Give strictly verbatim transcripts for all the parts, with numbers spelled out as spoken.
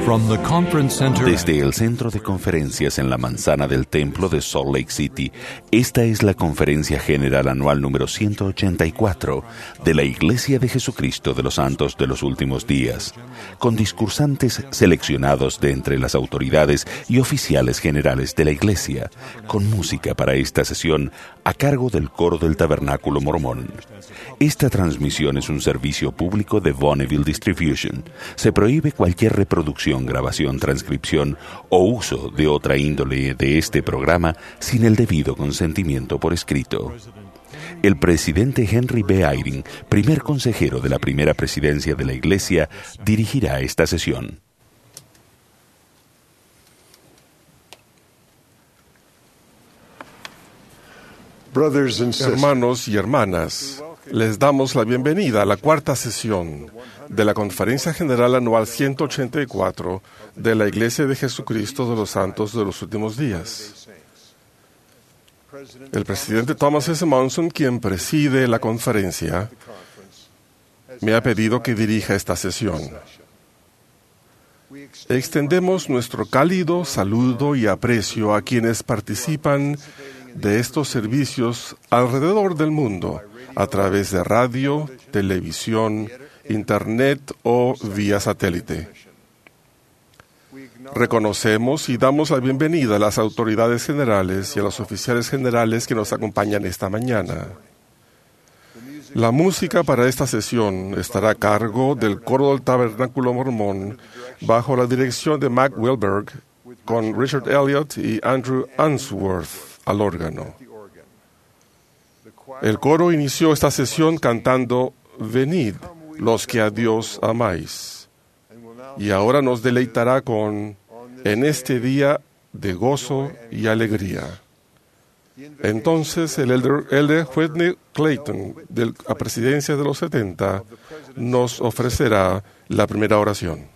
From the conference center. Desde el centro de conferencias en la manzana del templo de Salt Lake City, esta es la conferencia general anual número ciento ochenta y cuatro de la Iglesia de Jesucristo de los Santos de los Últimos Días, con discursantes seleccionados de entre las autoridades y oficiales generales de la Iglesia, con música para esta sesión a cargo del coro del Tabernáculo Mormón. Esta transmisión es un servicio público de Bonneville Distribution. Se prohíbe cualquier reproducción, grabación, transcripción o uso de otra índole de este programa sin el debido consentimiento por escrito. El presidente Henry B. Eyring, primer consejero de la primera presidencia de la Iglesia, dirigirá esta sesión. Hermanos y hermanas, les damos la bienvenida a la cuarta sesión de la Conferencia General Anual ciento ochenta y cuatro de la Iglesia de Jesucristo de los Santos de los Últimos Días. El presidente Thomas S. Monson, quien preside la conferencia, me ha pedido que dirija esta sesión. Extendemos nuestro cálido saludo y aprecio a quienes participan de estos servicios alrededor del mundo, a través de radio, televisión, internet o vía satélite. Reconocemos y damos la bienvenida a las autoridades generales y a los oficiales generales que nos acompañan esta mañana. La música para esta sesión estará a cargo del coro del Tabernáculo Mormón bajo la dirección de Mac Wilberg, con Richard Elliott y Andrew Unsworth al órgano. El coro inició esta sesión cantando "Venid, los que a Dios amáis", y ahora nos deleitará con "En este día de gozo y alegría". Entonces el elder, elder Whitney Clayton, de la presidencia de los setenta, nos ofrecerá la primera oración.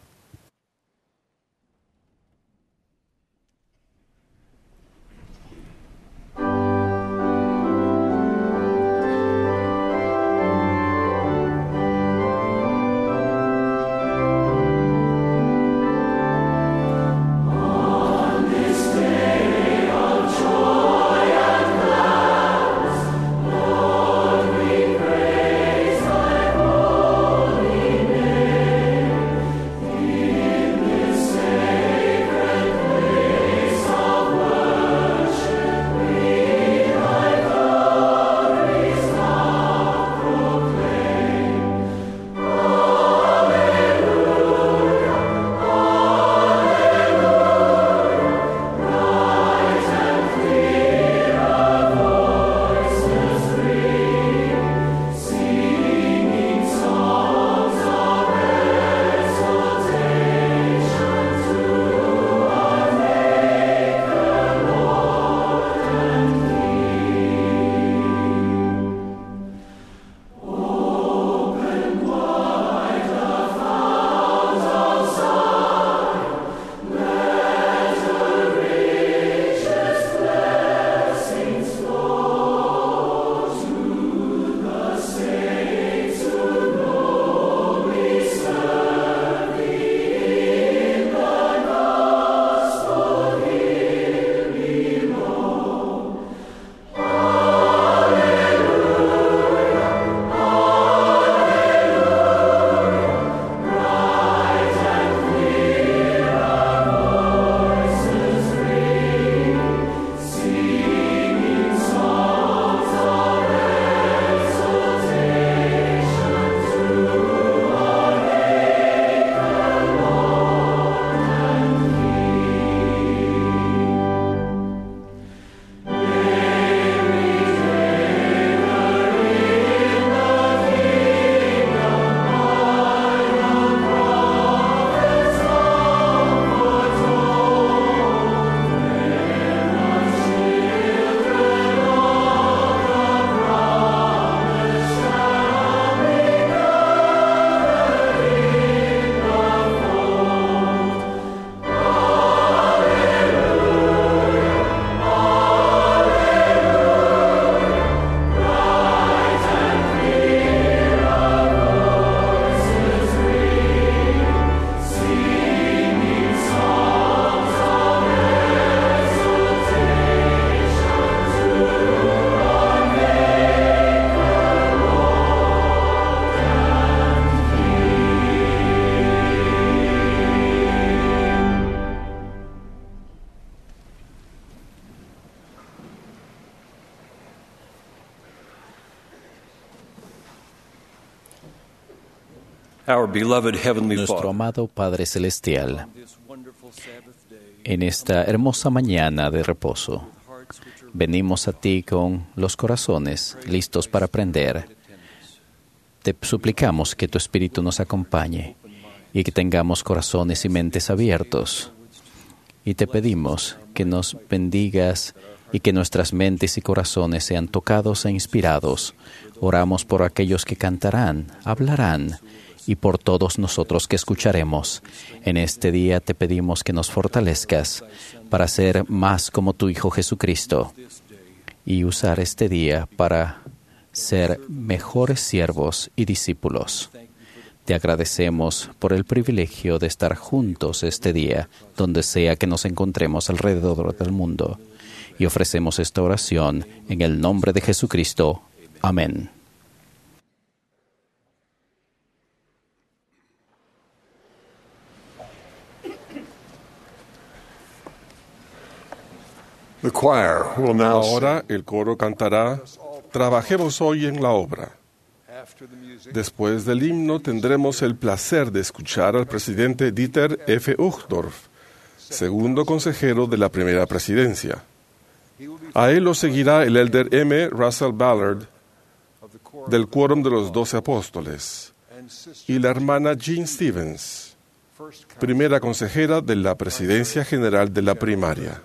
Our beloved Heavenly Nuestro Father, amado Padre Celestial, en esta hermosa mañana de reposo, venimos a ti con los corazones listos para aprender. Te suplicamos que tu Espíritu nos acompañe y que tengamos corazones y mentes abiertos. Y te pedimos que nos bendigas y que nuestras mentes y corazones sean tocados e inspirados. Oramos por aquellos que cantarán, hablarán, y por todos nosotros que escucharemos. En este día te pedimos que nos fortalezcas para ser más como tu Hijo Jesucristo y usar este día para ser mejores siervos y discípulos. Te agradecemos por el privilegio de estar juntos este día, donde sea que nos encontremos alrededor del mundo. Y ofrecemos esta oración en el nombre de Jesucristo. Amén. The choir will now sing. Ahora el coro cantará Trabajemos hoy en la obra. Después del himno tendremos el placer de escuchar al presidente Dieter F. Uchtdorf, segundo consejero de la primera presidencia. A él lo seguirá el elder M. Russell Ballard, del Quórum de los Doce Apóstoles, y la hermana Jean Stevens, primera consejera de la Presidencia General de la Primaria.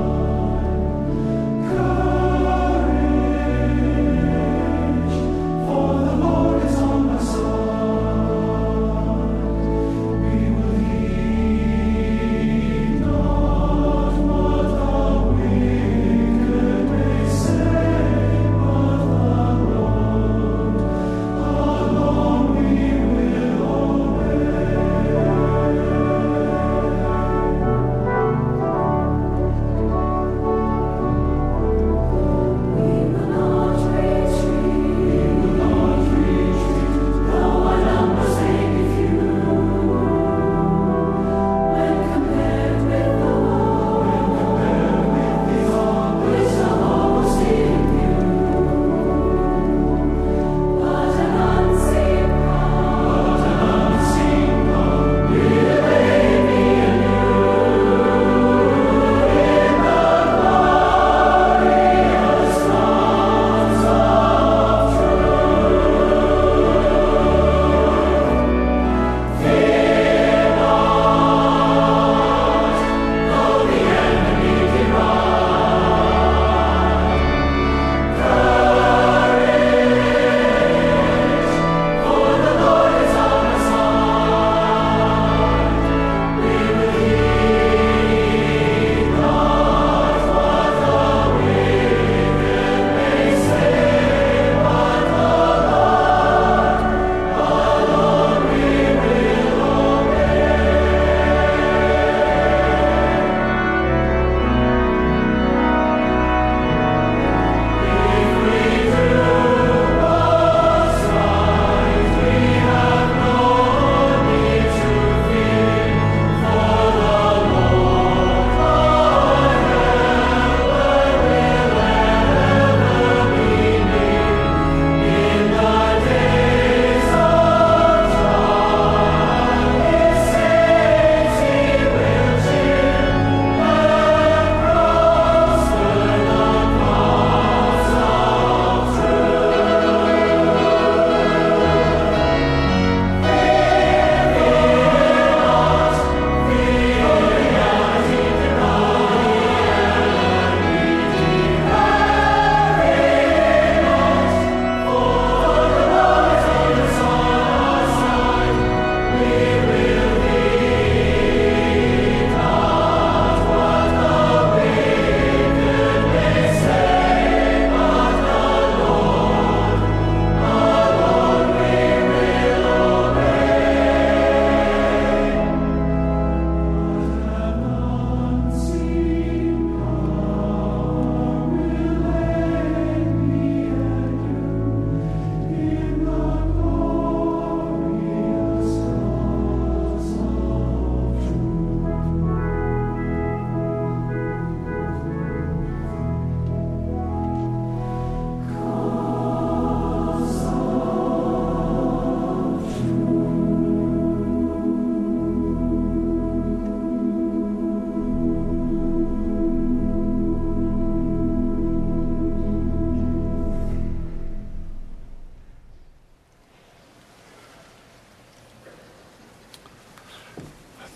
For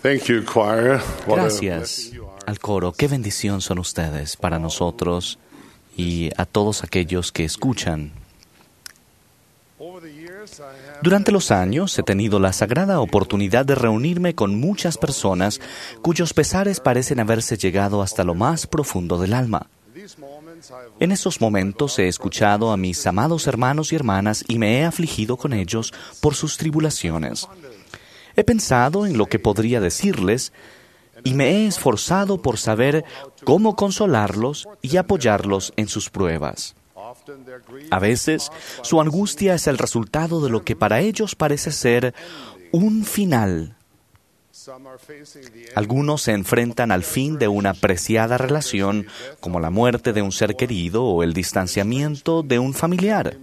Thank you, choir. What a Gracias blessing you are. al coro. Qué bendición son ustedes para nosotros y a todos aquellos que escuchan. Over the years, I have Durante los años he tenido la sagrada oportunidad de reunirme con muchas personas cuyos pesares parecen haberse llegado hasta lo más profundo del alma. these moments I've En esos momentos he escuchado a mis amados hermanos y hermanas y me he afligido con ellos por sus tribulaciones. He pensado en lo que podría decirles y me he esforzado por saber cómo consolarlos y apoyarlos en sus pruebas. often their grief. A veces, su angustia es el resultado de lo que para ellos parece ser un final. Some are facing the end. Algunos se enfrentan al fin de una preciada relación, como la muerte de un ser querido o el distanciamiento de un familiar.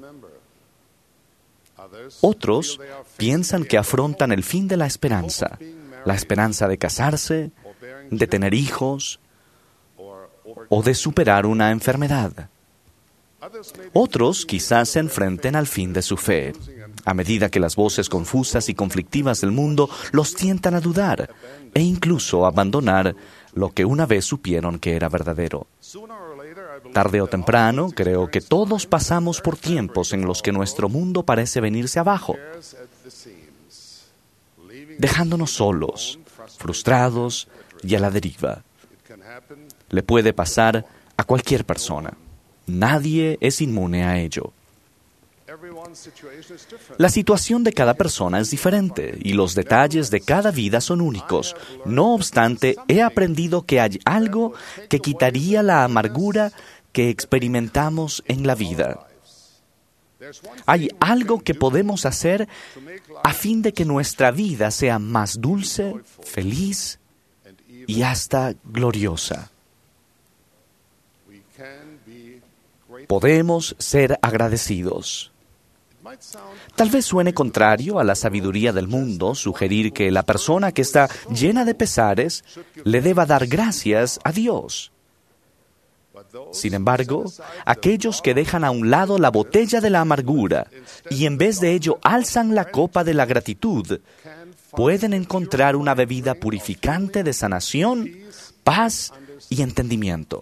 Others Otros piensan que afrontan el fin de la esperanza, la esperanza de casarse, de tener hijos or over. o de superar una enfermedad. Others may be Otros quizás se enfrenten al fin de su fe, a medida que las voces confusas y conflictivas del mundo los tientan a dudar e incluso a abandonar lo que una vez supieron que era verdadero. sooner or later, I believe Tarde o temprano, creo que todos pasamos por tiempos en los que nuestro mundo parece venirse abajo, tears at the seams, leaving dejándonos solos, frustrados y a la deriva. it can happen. Le puede pasar a cualquier persona. Nadie es inmune a ello. Everyone's situation is different. La situación de cada persona es diferente y los detalles de cada vida son únicos. No obstante, he aprendido que hay algo que quitaría la amargura que experimentamos en la vida. There's one Hay algo que podemos hacer to make life a fin de que nuestra vida sea más dulce, feliz and even y hasta gloriosa. we can be grateful. Podemos ser agradecidos. It might sound Tal vez suene contrario a la sabiduría del mundo sugerir que la persona que está llena de pesares le deba dar gracias a Dios. but those Sin embargo, aquellos que dejan a un lado la botella de la amargura y en vez de ello alzan la copa de la gratitud, can pueden encontrar una bebida purificante de sanación, paz y entendimiento.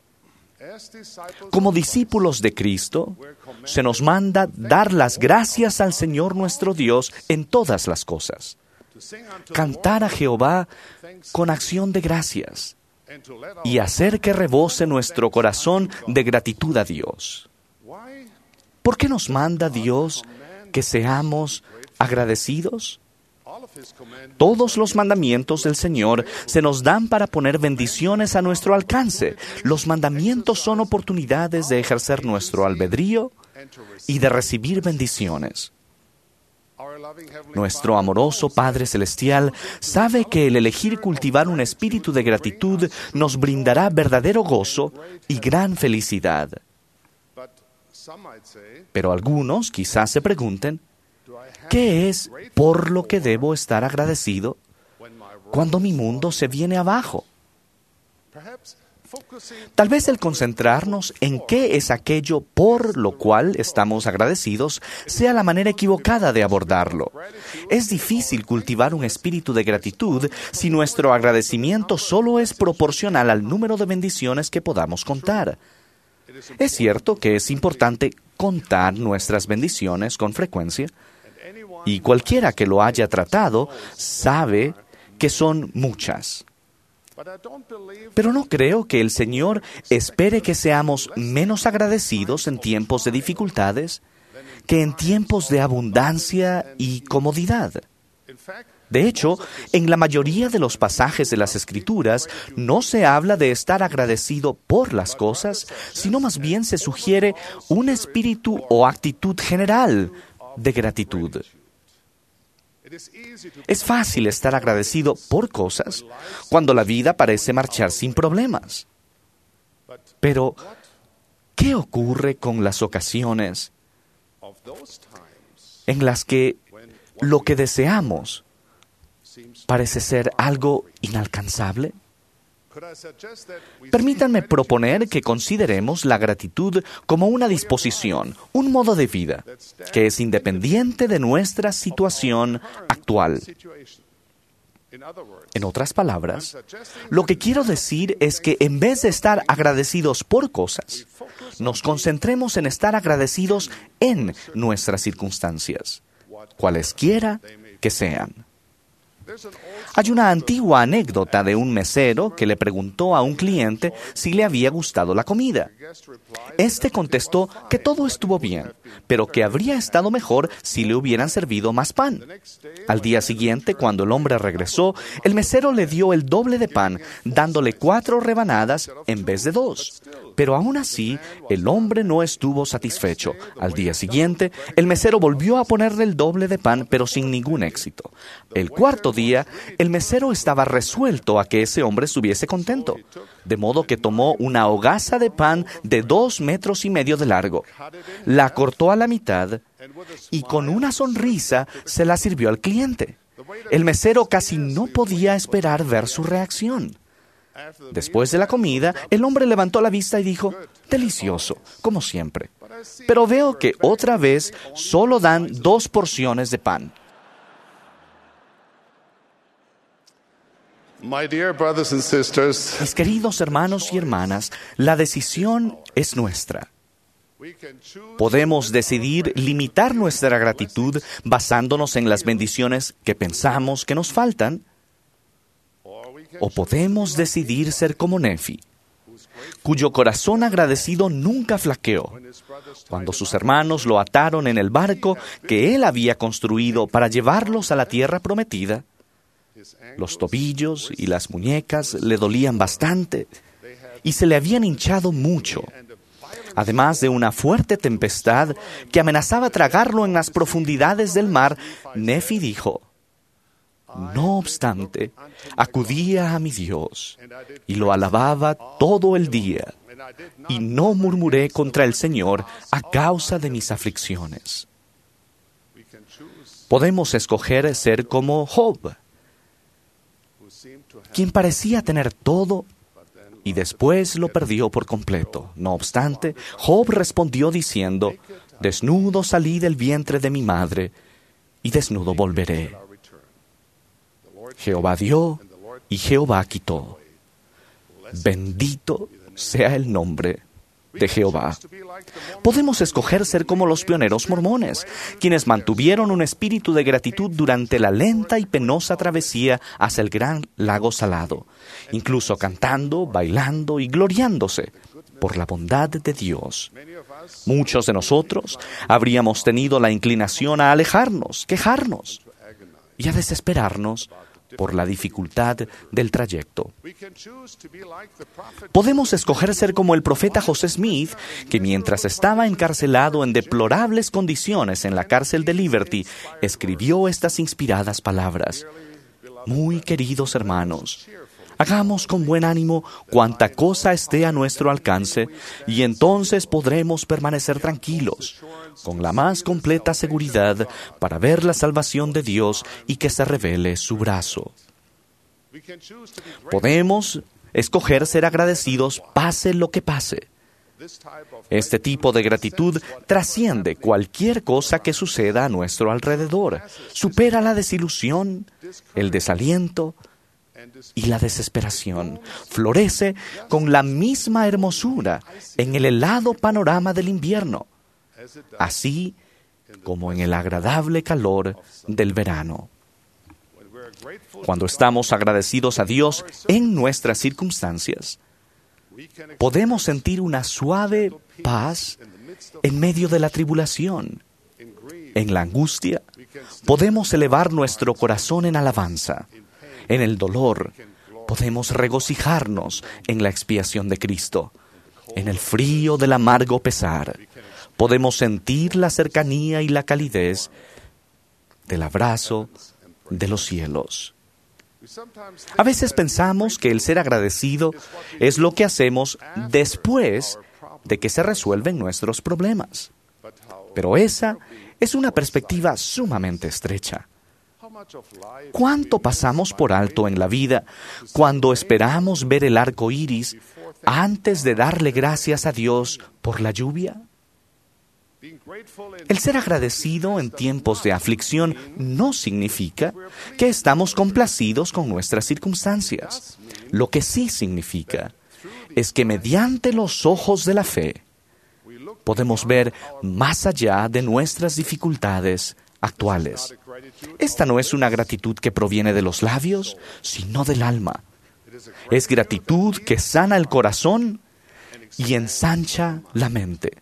as disciples Como discípulos de Cristo, se nos manda dar las gracias al Señor nuestro Dios en todas las cosas. to sing unto Cantar a Jehová con acción de gracias and to let our y hacer que rebose nuestro corazón de gratitud a Dios. why ¿Por qué nos manda Dios que seamos agradecidos? all of his commandments Todos los mandamientos del Señor se nos dan para poner bendiciones a nuestro alcance. Los mandamientos son oportunidades de ejercer nuestro albedrío and to receive. y de recibir bendiciones. Our loving heavenly Nuestro amoroso Padre Celestial sabe que el elegir cultivar un espíritu de gratitud nos brindará verdadero gozo y gran felicidad. But some might say, Pero algunos quizás se pregunten, do I have ¿qué es por lo que debo estar agradecido when my world cuando mi mundo se viene abajo? perhaps focusing Tal vez el concentrarnos en qué es aquello por lo cual estamos agradecidos sea la manera equivocada de abordarlo. Es difícil cultivar un espíritu de gratitud si nuestro agradecimiento solo es proporcional al número de bendiciones que podamos contar. Es cierto que es importante contar nuestras bendiciones con frecuencia, y cualquiera que lo haya tratado sabe que son muchas. but I don't believe Pero no creo que el Señor espere que seamos menos agradecidos en tiempos de dificultades que en tiempos de abundancia y comodidad. in fact De hecho, en la mayoría de los pasajes de las Escrituras no se habla de estar agradecido por las cosas, sino más bien se sugiere un espíritu o actitud general de gratitud. it is easy to Es fácil estar agradecido por cosas cuando la vida parece marchar sin problemas. Pero, ¿qué ocurre con las ocasiones of those times en las que when lo que deseamos seems parece ser algo inalcanzable? could I suggest that we Permítanme proponer que consideremos la gratitud como una disposición, un modo de vida, que es independiente de nuestra situación actual. situation En otras palabras, lo que quiero decir es que en vez de estar agradecidos por cosas, nos concentremos en estar agradecidos en nuestras circunstancias, cualesquiera que sean. Hay una antigua anécdota de un mesero que le preguntó a un cliente si le había gustado la comida. Este contestó que todo estuvo bien, pero que habría estado mejor si le hubieran servido más pan. Al día siguiente, cuando el hombre regresó, el mesero le dio el doble de pan, dándole cuatro rebanadas en vez de dos. Pero aún así, el hombre no estuvo satisfecho. Al día siguiente, el mesero volvió a ponerle el doble de pan, pero sin ningún éxito. El cuarto día, el mesero estaba resuelto a que ese hombre estuviese contento, de modo que tomó una hogaza de pan de dos metros y medio de largo, la cortó a la mitad y con una sonrisa se la sirvió al cliente. El mesero casi no podía esperar ver su reacción. Después de la comida, el hombre levantó la vista y dijo, delicioso, como siempre. Pero veo que otra vez solo dan dos porciones de pan. My dear brothers and sisters, Mis queridos hermanos y hermanas, la decisión es nuestra. we can choose Podemos decidir limitar nuestra gratitud basándonos en las bendiciones que pensamos que nos faltan, or we can o podemos decidir ser como Nefi, cuyo corazón agradecido nunca flaqueó. Cuando sus hermanos lo ataron en el barco que él había construido para llevarlos a la tierra prometida, los tobillos y las muñecas le dolían bastante y se le habían hinchado mucho, además de una fuerte tempestad que amenazaba tragarlo en las profundidades del mar. Nefi dijo, no obstante, acudía a mi Dios y lo alababa todo el día, y no murmuré contra el Señor a causa de mis aflicciones. Podemos escoger ser como Job, quien parecía tener todo y después lo perdió por completo. No obstante, Job respondió diciendo, desnudo salí del vientre de mi madre y desnudo volveré. Jehová dio y Jehová quitó. Bendito sea el nombre de Jehová. Podemos escoger ser como los pioneros mormones, quienes mantuvieron un espíritu de gratitud durante la lenta y penosa travesía hacia el gran lago salado, incluso cantando, bailando y gloriándose por la bondad de Dios. Muchos de nosotros habríamos tenido la inclinación a alejarnos, quejarnos y a desesperarnos por la dificultad del trayecto. Podemos escoger ser como el profeta José Smith, que mientras estaba encarcelado en deplorables condiciones en la cárcel de Liberty, escribió estas inspiradas palabras. Muy queridos hermanos, hagamos con buen ánimo cuanta cosa esté a nuestro alcance, y entonces podremos permanecer tranquilos, con la más completa seguridad para ver la salvación de Dios y que se revele su brazo. Podemos escoger ser agradecidos pase lo que pase. Este tipo de gratitud trasciende cualquier cosa que suceda a nuestro alrededor, supera la desilusión, el desaliento y la desesperación. Florece con la misma hermosura en el helado panorama del invierno, así como en el agradable calor del verano. Cuando estamos agradecidos a Dios en nuestras circunstancias, podemos sentir una suave paz en medio de la tribulación. En la angustia, podemos elevar nuestro corazón en alabanza. En el dolor, podemos regocijarnos en la expiación de Cristo. En el frío del amargo pesar, podemos sentir la cercanía y la calidez del abrazo de los cielos. A veces pensamos que el ser agradecido es lo que hacemos después de que se resuelven nuestros problemas. Pero esa es una perspectiva sumamente estrecha. ¿Cuánto pasamos por alto en la vida cuando esperamos ver el arco iris antes de darle gracias a Dios por la lluvia? El ser agradecido en tiempos de aflicción no significa que estamos complacidos con nuestras circunstancias. Lo que sí significa es que mediante los ojos de la fe podemos ver más allá de nuestras dificultades actuales. Esta no es una gratitud que proviene de los labios, sino del alma. Es gratitud que sana el corazón y ensancha la mente.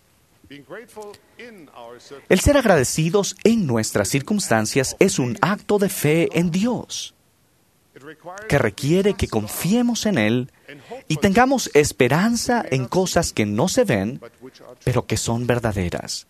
El ser agradecidos en nuestras circunstancias es un acto de fe en Dios, que requiere que confiemos en Él y tengamos esperanza en cosas que no se ven, pero que son verdaderas.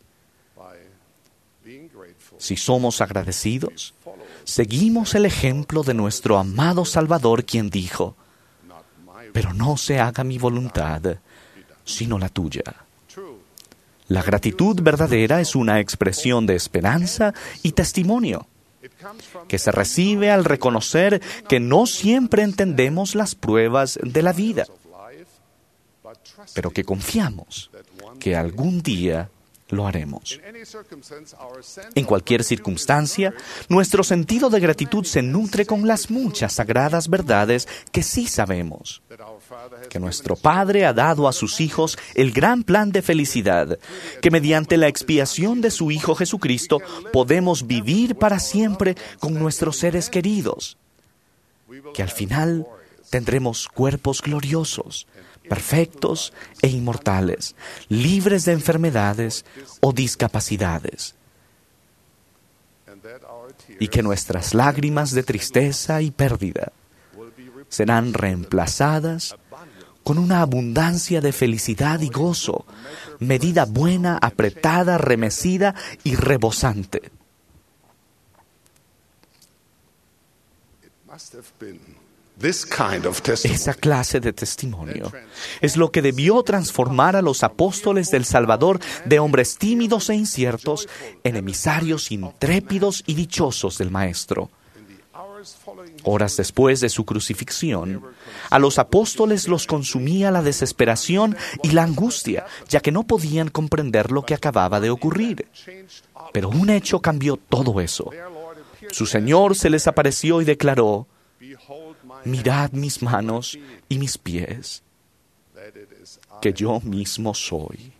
Si somos agradecidos, seguimos el ejemplo de nuestro amado Salvador, quien dijo: pero no se haga mi voluntad, sino la tuya. La gratitud verdadera es una expresión de esperanza y testimonio, que se recibe al reconocer que no siempre entendemos las pruebas de la vida, pero que confiamos que algún día lo haremos. En cualquier circunstancia, nuestro sentido de gratitud se nutre con las muchas sagradas verdades que sí sabemos. Que nuestro Padre ha dado a sus hijos el gran plan de felicidad, que mediante la expiación de su Hijo Jesucristo podemos vivir para siempre con nuestros seres queridos, que al final tendremos cuerpos gloriosos, perfectos e inmortales, libres de enfermedades o discapacidades, y que nuestras lágrimas de tristeza y pérdida serán reemplazadas con una abundancia de felicidad y gozo, medida buena, apretada, remecida y rebosante. Esa clase de testimonio es lo que debió transformar a los apóstoles del Salvador de hombres tímidos e inciertos en emisarios intrépidos y dichosos del Maestro. Horas después de su crucifixión, a los apóstoles los consumía la desesperación y la angustia, ya que no podían comprender lo que acababa de ocurrir. Pero un hecho cambió todo eso. Su Señor se les apareció y declaró: mirad mis manos y mis pies, que yo mismo soy.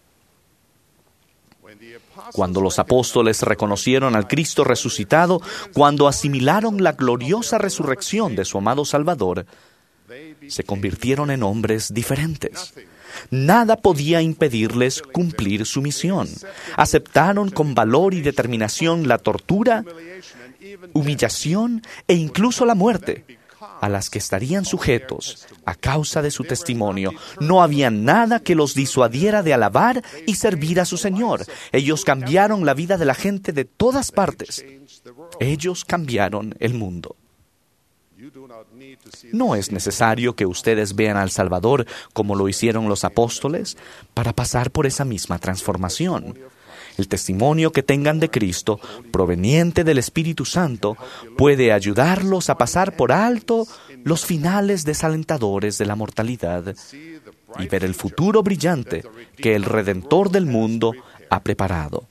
Cuando los apóstoles reconocieron al Cristo resucitado, cuando asimilaron la gloriosa resurrección de su amado Salvador, se convirtieron en hombres diferentes. Nada podía impedirles cumplir su misión. Aceptaron con valor y determinación la tortura, humillación e incluso la muerte, a las que estarían sujetos a causa de su testimonio. No había nada que los disuadiera de alabar y servir a su Señor. Ellos cambiaron la vida de la gente de todas partes. Ellos cambiaron el mundo. No es necesario que ustedes vean al Salvador como lo hicieron los apóstoles para pasar por esa misma transformación. El testimonio que tengan de Cristo, proveniente del Espíritu Santo, puede ayudarlos a pasar por alto los finales desalentadores de la mortalidad y ver el futuro brillante que el Redentor del mundo ha preparado.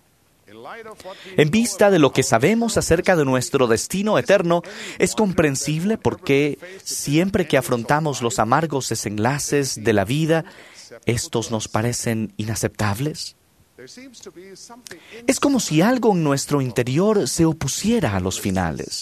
En vista de lo que sabemos acerca de nuestro destino eterno, es comprensible por qué siempre que afrontamos los amargos desenlaces de la vida, estos nos parecen inaceptables. Es como si algo en nuestro interior se opusiera a los finales.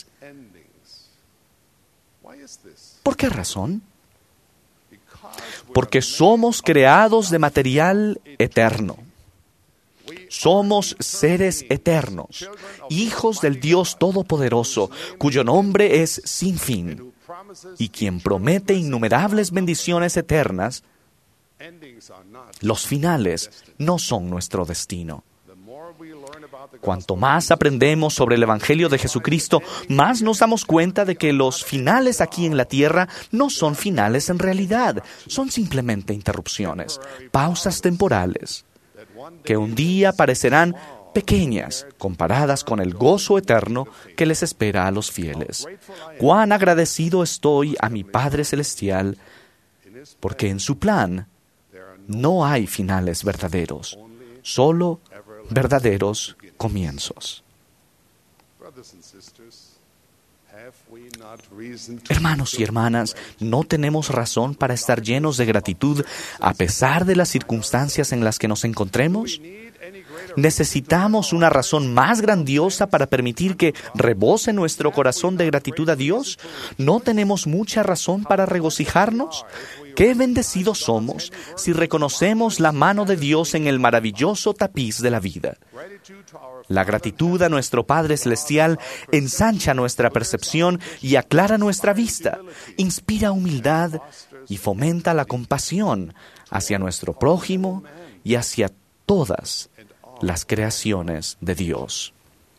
¿Por qué razón? Porque somos creados de material eterno. Somos seres eternos, hijos del Dios Todopoderoso, cuyo nombre es sin fin, y quien promete innumerables bendiciones eternas. Los finales no son nuestro destino. Cuanto más aprendemos sobre el Evangelio de Jesucristo, más nos damos cuenta de que los finales aquí en la tierra no son finales en realidad, son simplemente interrupciones, pausas temporales, que un día parecerán pequeñas comparadas con el gozo eterno que les espera a los fieles. Cuán agradecido estoy a mi Padre Celestial, porque en su plan no hay finales verdaderos, solo verdaderos comienzos. Hermanos y hermanas, ¿no tenemos razón para estar llenos de gratitud a pesar de las circunstancias en las que nos encontremos? ¿Necesitamos una razón más grandiosa para permitir que rebose nuestro corazón de gratitud a Dios? ¿No tenemos mucha razón para regocijarnos? ¡Qué bendecidos somos si reconocemos la mano de Dios en el maravilloso tapiz de la vida! La gratitud a nuestro Padre Celestial ensancha nuestra percepción y aclara nuestra vista, inspira humildad y fomenta la compasión hacia nuestro prójimo y hacia todas las creaciones de Dios.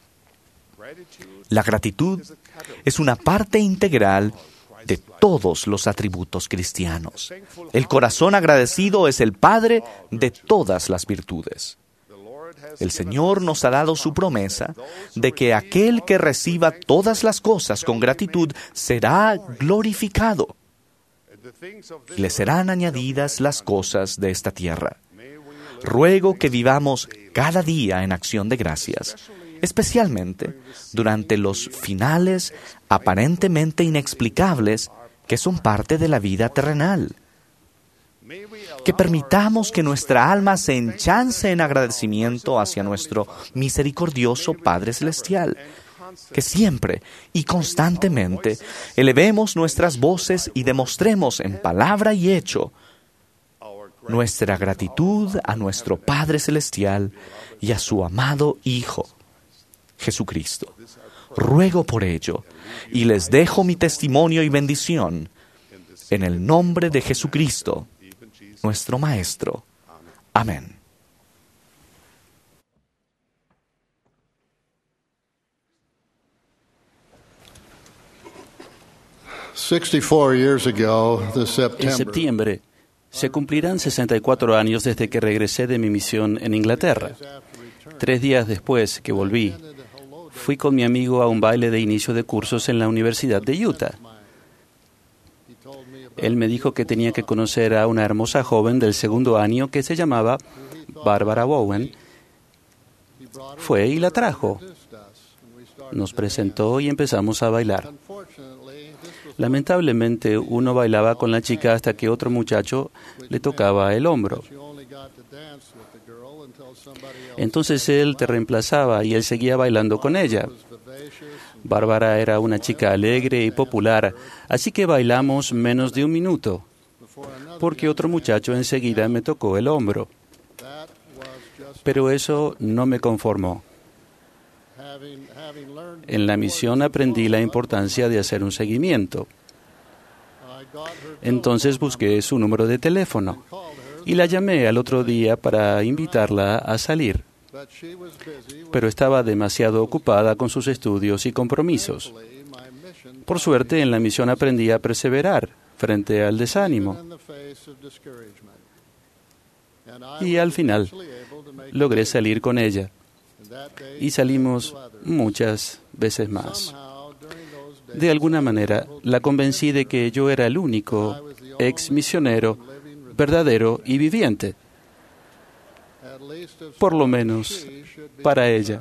La gratitud es una parte integral de todos los atributos cristianos. El corazón agradecido es el padre de todas las virtudes. El Señor nos ha dado su promesa de que aquel que reciba todas las cosas con gratitud será glorificado y le serán añadidas las cosas de esta tierra. Ruego que vivamos cada día en acción de gracias, especialmente durante los finales aparentemente inexplicables que son parte de la vida terrenal. Que permitamos que nuestra alma se enchance en agradecimiento hacia nuestro misericordioso Padre Celestial. Que siempre y constantemente elevemos nuestras voces y demostremos en palabra y hecho nuestra gratitud a nuestro Padre Celestial y a su amado Hijo, Jesucristo. Ruego por ello y les dejo mi testimonio y bendición en el nombre de Jesucristo, nuestro Maestro. Amén. En septiembre se cumplirán sesenta y cuatro años desde que regresé de mi misión en Inglaterra. Tres días después que volví, fui con mi amigo a un baile de inicio de cursos en la Universidad de Utah. Él me dijo que tenía que conocer a una hermosa joven del segundo año que se llamaba Barbara Bowen. Fue y la trajo. Nos presentó y empezamos a bailar. Lamentablemente, uno bailaba con la chica hasta que otro muchacho le tocaba el hombro. Entonces él te reemplazaba y él seguía bailando con ella. Bárbara era una chica alegre y popular, así que bailamos menos de un minuto, porque otro muchacho enseguida me tocó el hombro. Pero eso no me conformó. En la misión aprendí la importancia de hacer un seguimiento. Entonces busqué su número de teléfono y la llamé al otro día para invitarla a salir. Pero estaba demasiado ocupada con sus estudios y compromisos. Por suerte, en la misión aprendí a perseverar frente al desánimo. Y al final, logré salir con ella. Y salimos muchas veces más. De alguna manera, la convencí de que yo era el único ex misionero verdadero y viviente. Por lo menos para ella.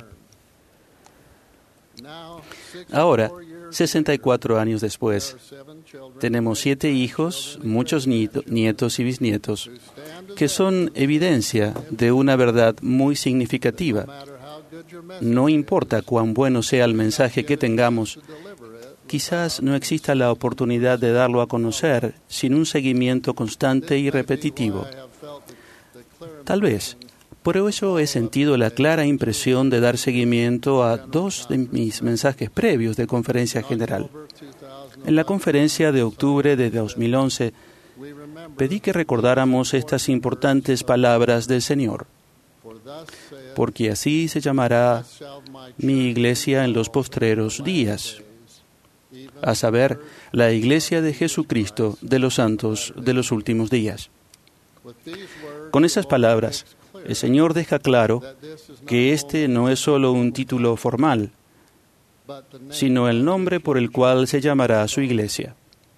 Ahora, sesenta y cuatro años después, tenemos siete hijos, muchos nietos y bisnietos, que son evidencia de una verdad muy significativa. No importa cuán bueno sea el mensaje que tengamos, quizás no exista la oportunidad de darlo a conocer sin un seguimiento constante y repetitivo. Tal vez, por eso he sentido la clara impresión de dar seguimiento a dos de mis mensajes previos de conferencia general. En la conferencia de octubre de dos mil once, pedí que recordáramos estas importantes palabras del Señor. Porque así se llamará mi iglesia en los postreros días, a saber, la iglesia de Jesucristo de los santos de los últimos días. Con esas palabras, el Señor deja claro que este no es solo un título formal, sino el nombre por el cual se llamará su iglesia.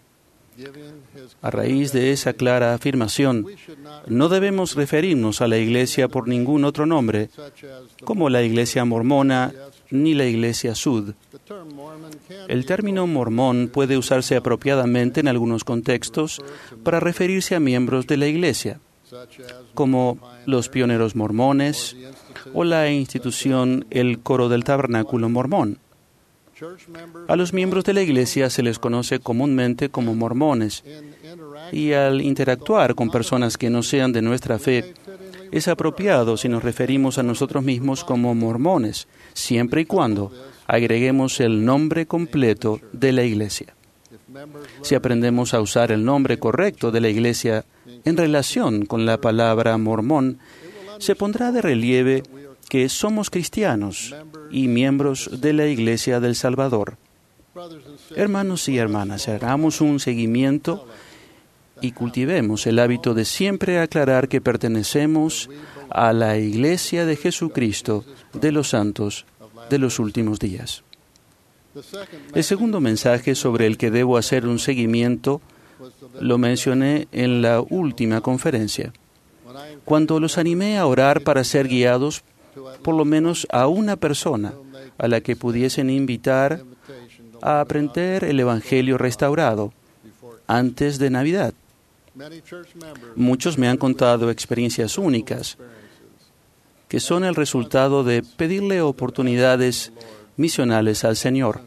A raíz de esa clara afirmación, no debemos referirnos a la Iglesia por ningún otro nombre, como la Iglesia mormona ni la Iglesia Sud. El término mormón puede usarse apropiadamente en algunos contextos para referirse a miembros de la Iglesia, como los pioneros mormones o la institución El Coro del Tabernáculo Mormón. A los miembros de la Iglesia se les conoce comúnmente como mormones, y al interactuar con personas que no sean de nuestra fe, es apropiado si nos referimos a nosotros mismos como mormones, siempre y cuando agreguemos el nombre completo de la Iglesia. Si aprendemos a usar el nombre correcto de la Iglesia en relación con la palabra mormón, se pondrá de relieve que somos cristianos y miembros de la Iglesia del Salvador. Hermanos y hermanas, hagamos un seguimiento y cultivemos el hábito de siempre aclarar que pertenecemos a la Iglesia de Jesucristo de los santos de los últimos días. El segundo mensaje sobre el que debo hacer un seguimiento lo mencioné en la última conferencia, cuando los animé a orar para ser guiados por lo menos a una persona a la que pudiesen invitar a aprender el Evangelio restaurado antes de Navidad. Muchos me han contado experiencias únicas que son el resultado de pedirle oportunidades misionales al Señor.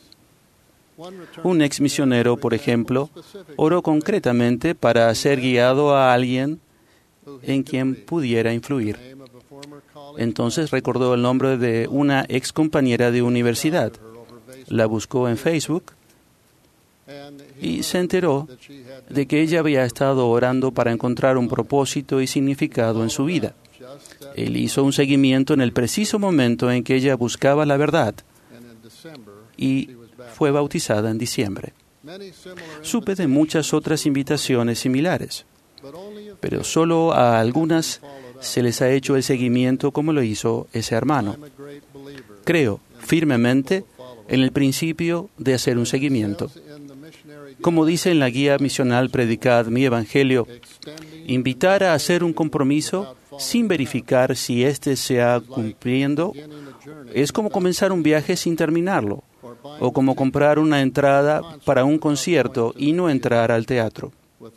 Un ex misionero, por ejemplo, oró concretamente para ser guiado a alguien en quien pudiera influir. Entonces recordó el nombre de una ex compañera de universidad. La buscó en Facebook y se enteró de que ella había estado orando para encontrar un propósito y significado en su vida. Él hizo un seguimiento en el preciso momento en que ella buscaba la verdad y fue bautizada en diciembre. Supe de muchas otras invitaciones similares, pero solo a algunas se les ha hecho el seguimiento como lo hizo ese hermano. Creo firmemente en el principio de hacer un seguimiento. Como dice en la guía misional Predicad mi Evangelio, invitar a hacer un compromiso sin verificar si éste se ha cumpliendo es como comenzar un viaje sin terminarlo, o como comprar una entrada para un concierto y no entrar al teatro.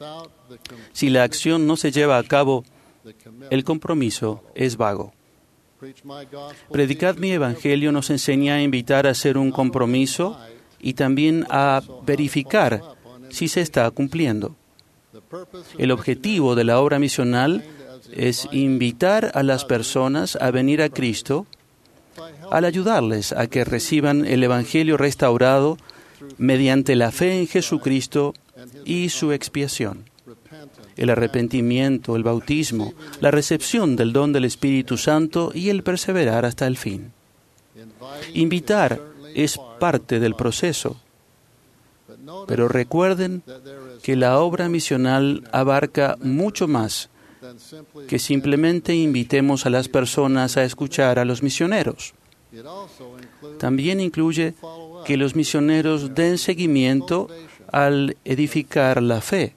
Si la acción no se lleva a cabo, el compromiso es vago. Predicad mi Evangelio nos enseña a invitar a hacer un compromiso y también a verificar si se está cumpliendo. El objetivo de la obra misional es invitar a las personas a venir a Cristo al ayudarles a que reciban el Evangelio restaurado mediante la fe en Jesucristo y su expiación. El arrepentimiento, el bautismo, la recepción del don del Espíritu Santo y el perseverar hasta el fin. Invitar es parte del proceso, pero recuerden que la obra misional abarca mucho más que simplemente invitemos a las personas a escuchar a los misioneros. También incluye que los misioneros den seguimiento al edificar la fe,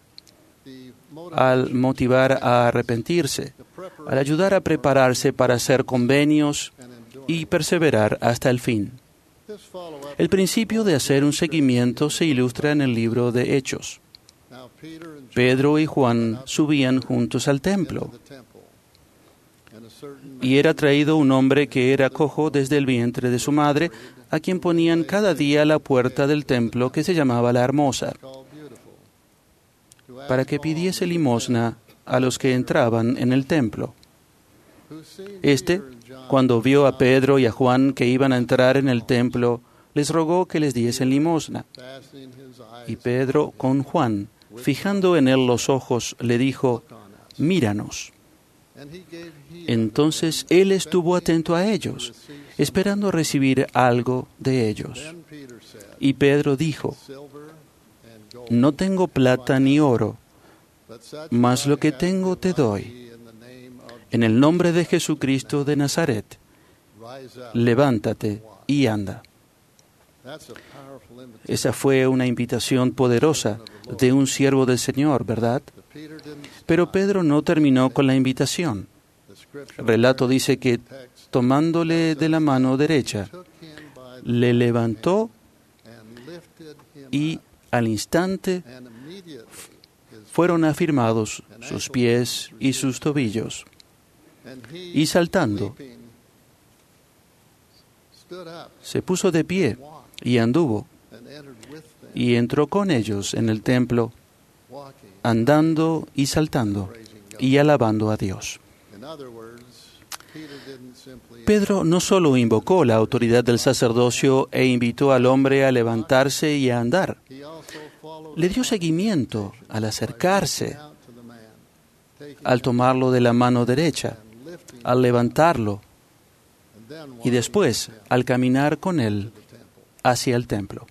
al motivar a arrepentirse, al ayudar a prepararse para hacer convenios y perseverar hasta el fin. El principio de hacer un seguimiento se ilustra en el libro de Hechos. Pedro y Juan subían juntos al templo, y era traído un hombre que era cojo desde el vientre de su madre, a quien ponían cada día a la puerta del templo que se llamaba La Hermosa, para que pidiese limosna a los que entraban en el templo. Este, cuando vio a Pedro y a Juan que iban a entrar en el templo, les rogó que les diesen limosna. Y Pedro, con Juan, fijando en él los ojos, le dijo: «Míranos». Entonces él estuvo atento a ellos, esperando recibir algo de ellos. Y Pedro dijo: «No tengo plata ni oro, mas lo que tengo te doy. En el nombre de Jesucristo de Nazaret, levántate y anda». Esa fue una invitación poderosa de un siervo del Señor, ¿verdad? Pero Pedro no terminó con la invitación. El relato dice que, tomándole de la mano derecha, le levantó y al instante fueron afirmados sus pies y sus tobillos. Y saltando, se puso de pie y anduvo, y entró con ellos en el templo, andando y saltando y alabando a Dios. Pedro no solo invocó la autoridad del sacerdocio e invitó al hombre a levantarse y a andar, le dio seguimiento al acercarse, al tomarlo de la mano derecha, al levantarlo y después al caminar con él hacia el templo.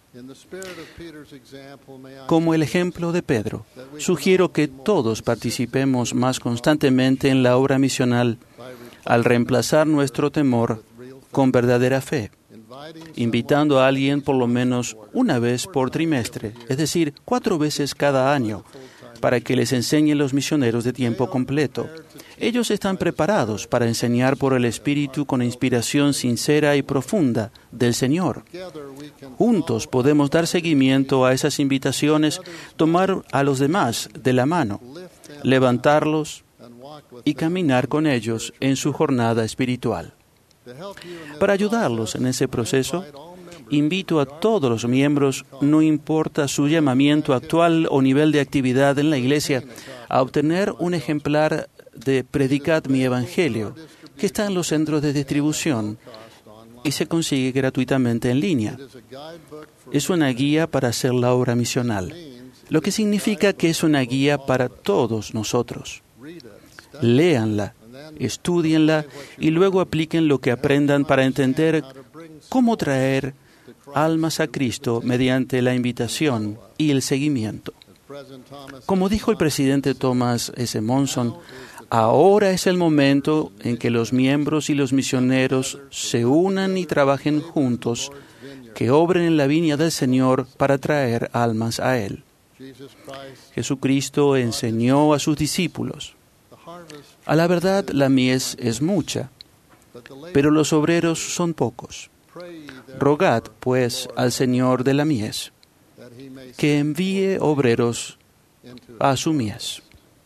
Como el ejemplo de Pedro, sugiero que todos participemos más constantemente en la obra misional al reemplazar nuestro temor con verdadera fe, invitando a alguien por lo menos una vez por trimestre, es decir, cuatro veces cada año, para que les enseñen los misioneros de tiempo completo. Ellos están preparados para enseñar por el Espíritu con inspiración sincera y profunda del Señor. Juntos podemos dar seguimiento a esas invitaciones, tomar a los demás de la mano, levantarlos y caminar con ellos en su jornada espiritual. Para ayudarlos en ese proceso, invito a todos los miembros, no importa su llamamiento actual o nivel de actividad en la Iglesia, a obtener un ejemplar de Predicad mi Evangelio, que está en los centros de distribución y se consigue gratuitamente en línea. Es una guía para hacer la obra misional, lo que significa que es una guía para todos nosotros. Léanla, estúdienla y luego apliquen lo que aprendan para entender cómo traer almas a Cristo mediante la invitación y el seguimiento. Como dijo el presidente Thomas S. Monson, ahora es el momento en que los miembros y los misioneros se unan y trabajen juntos, que obren en la viña del Señor para traer almas a Él. Jesucristo enseñó a sus discípulos: a la verdad la mies es mucha, pero los obreros son pocos. Rogad, pues, al Señor de la mies, que envíe obreros a su mies.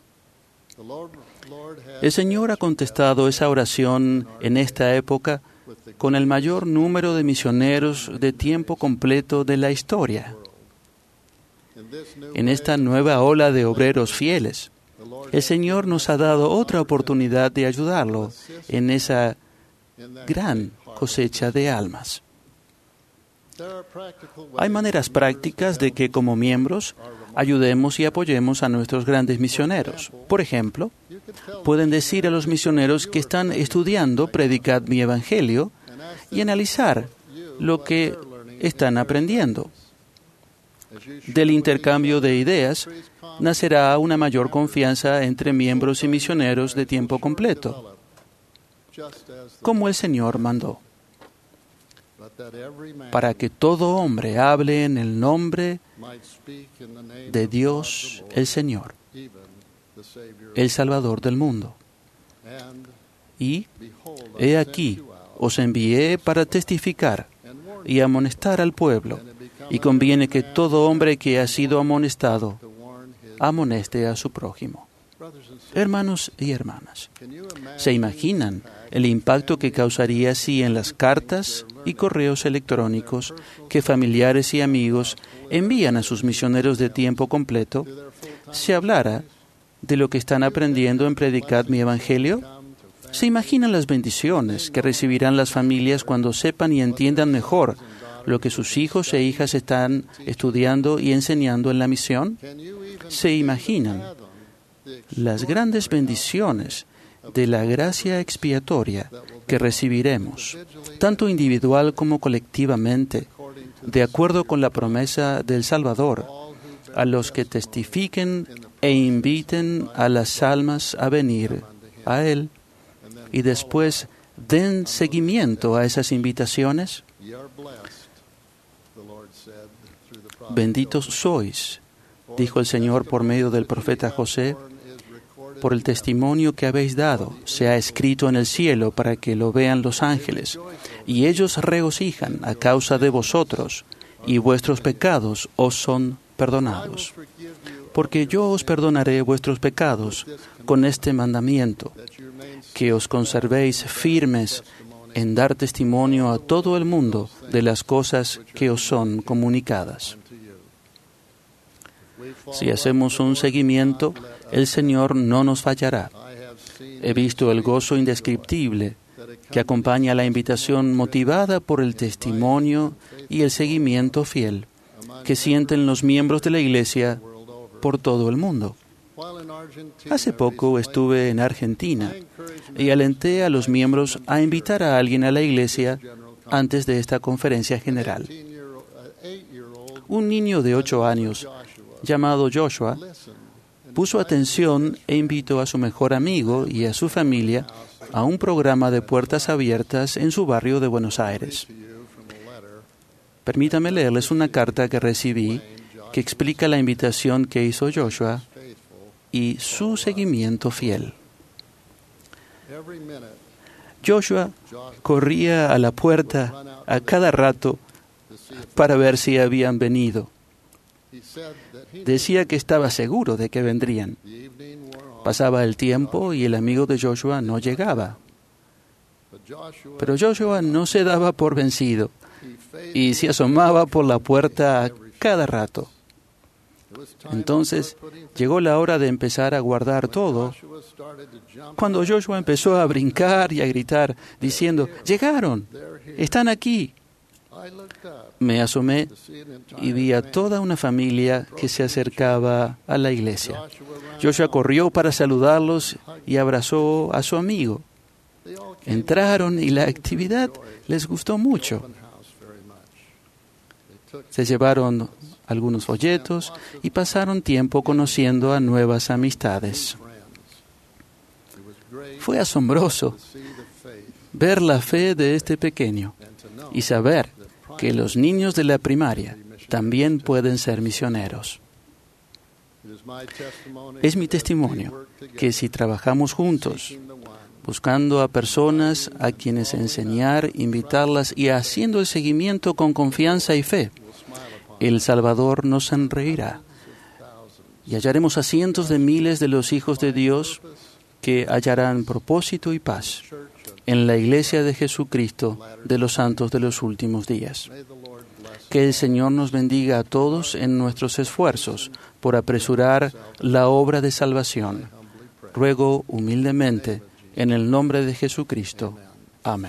El Señor ha contestado esa oración en esta época con el mayor número de misioneros de tiempo completo de la historia. En esta nueva ola de obreros fieles, el Señor nos ha dado otra oportunidad de ayudarlo en esa gran cosecha de almas. Hay maneras prácticas de que como miembros ayudemos y apoyemos a nuestros grandes misioneros. Por ejemplo, pueden decir a los misioneros que están estudiando Predicad mi Evangelio y analizar lo que están aprendiendo. Del intercambio de ideas nacerá una mayor confianza entre miembros y misioneros de tiempo completo, como el Señor mandó, para que todo hombre hable en el nombre de Dios el Señor, el Salvador del mundo. Y, he aquí, os envié para testificar y amonestar al pueblo, y conviene que todo hombre que ha sido amonestado amoneste a su prójimo. Hermanos y hermanas, ¿se imaginan el impacto que causaría si en las cartas y correos electrónicos que familiares y amigos envían a sus misioneros de tiempo completo se hablara de lo que están aprendiendo en Predicad mi Evangelio? ¿Se imaginan las bendiciones que recibirán las familias cuando sepan y entiendan mejor lo que sus hijos e hijas están estudiando y enseñando en la misión? ¿Se imaginan las grandes bendiciones de la gracia expiatoria que recibiremos, tanto individual como colectivamente, de acuerdo con la promesa del Salvador, a los que testifiquen e inviten a las almas a venir a Él y después den seguimiento a esas invitaciones? Benditos sois, dijo el Señor por medio del profeta José, por el testimonio que habéis dado, se ha escrito en el cielo para que lo vean los ángeles, y ellos regocijan a causa de vosotros, y vuestros pecados os son perdonados. Porque yo os perdonaré vuestros pecados con este mandamiento, que os conservéis firmes en dar testimonio a todo el mundo de las cosas que os son comunicadas. Si hacemos un seguimiento, el Señor no nos fallará. He visto el gozo indescriptible que acompaña la invitación motivada por el testimonio y el seguimiento fiel que sienten los miembros de la Iglesia por todo el mundo. Hace poco estuve en Argentina y alenté a los miembros a invitar a alguien a la Iglesia antes de esta conferencia general. Un niño de ocho años, llamado Joshua, puso atención e invitó a su mejor amigo y a su familia a un programa de puertas abiertas en su barrio de Buenos Aires. Permítame leerles una carta que recibí que explica la invitación que hizo Joshua y su seguimiento fiel. Joshua corría a la puerta a cada rato para ver si habían venido. Decía que estaba seguro de que vendrían. Pasaba el tiempo y el amigo de Joshua no llegaba. Pero Joshua no se daba por vencido y se asomaba por la puerta a cada rato. Entonces llegó la hora de empezar a guardar todo, cuando Joshua empezó a brincar y a gritar, diciendo: «¡Llegaron! ¡Están aquí!». Me asomé y vi a toda una familia que se acercaba a la iglesia. Joshua corrió para saludarlos y abrazó a su amigo. Entraron y la actividad les gustó mucho. Se llevaron algunos folletos y pasaron tiempo conociendo a nuevas amistades. Fue asombroso ver la fe de este pequeño y saber que los niños de la primaria también pueden ser misioneros. Es mi testimonio que si trabajamos juntos, buscando a personas a quienes enseñar, invitarlas y haciendo el seguimiento con confianza y fe, el Salvador nos sonreirá y hallaremos a cientos de miles de los hijos de Dios que hallarán propósito y paz en la Iglesia de Jesucristo de los santos de los últimos días. Que el Señor nos bendiga a todos en nuestros esfuerzos por apresurar la obra de salvación. Ruego humildemente en el nombre de Jesucristo. Amén.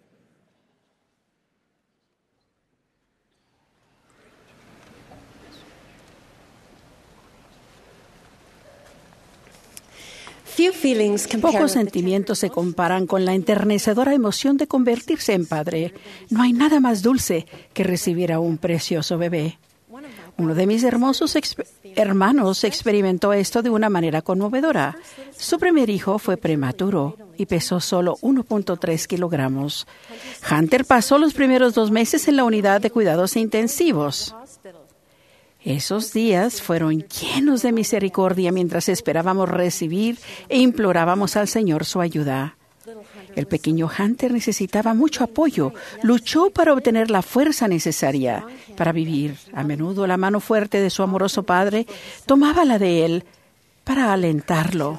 Pocos sentimientos se comparan con la enternecedora emoción de convertirse en padre. No hay nada más dulce que recibir a un precioso bebé. Uno de mis hermosos exp- hermanos experimentó esto de una manera conmovedora. Su primer hijo fue prematuro y pesó solo uno punto tres kilogramos. Hunter pasó los primeros dos meses en la unidad de cuidados intensivos. Esos días fueron llenos de misericordia mientras esperábamos recibir e implorábamos al Señor su ayuda. El pequeño Hunter necesitaba mucho apoyo. Luchó para obtener la fuerza necesaria para vivir. A menudo la mano fuerte de su amoroso padre tomaba la de él para alentarlo.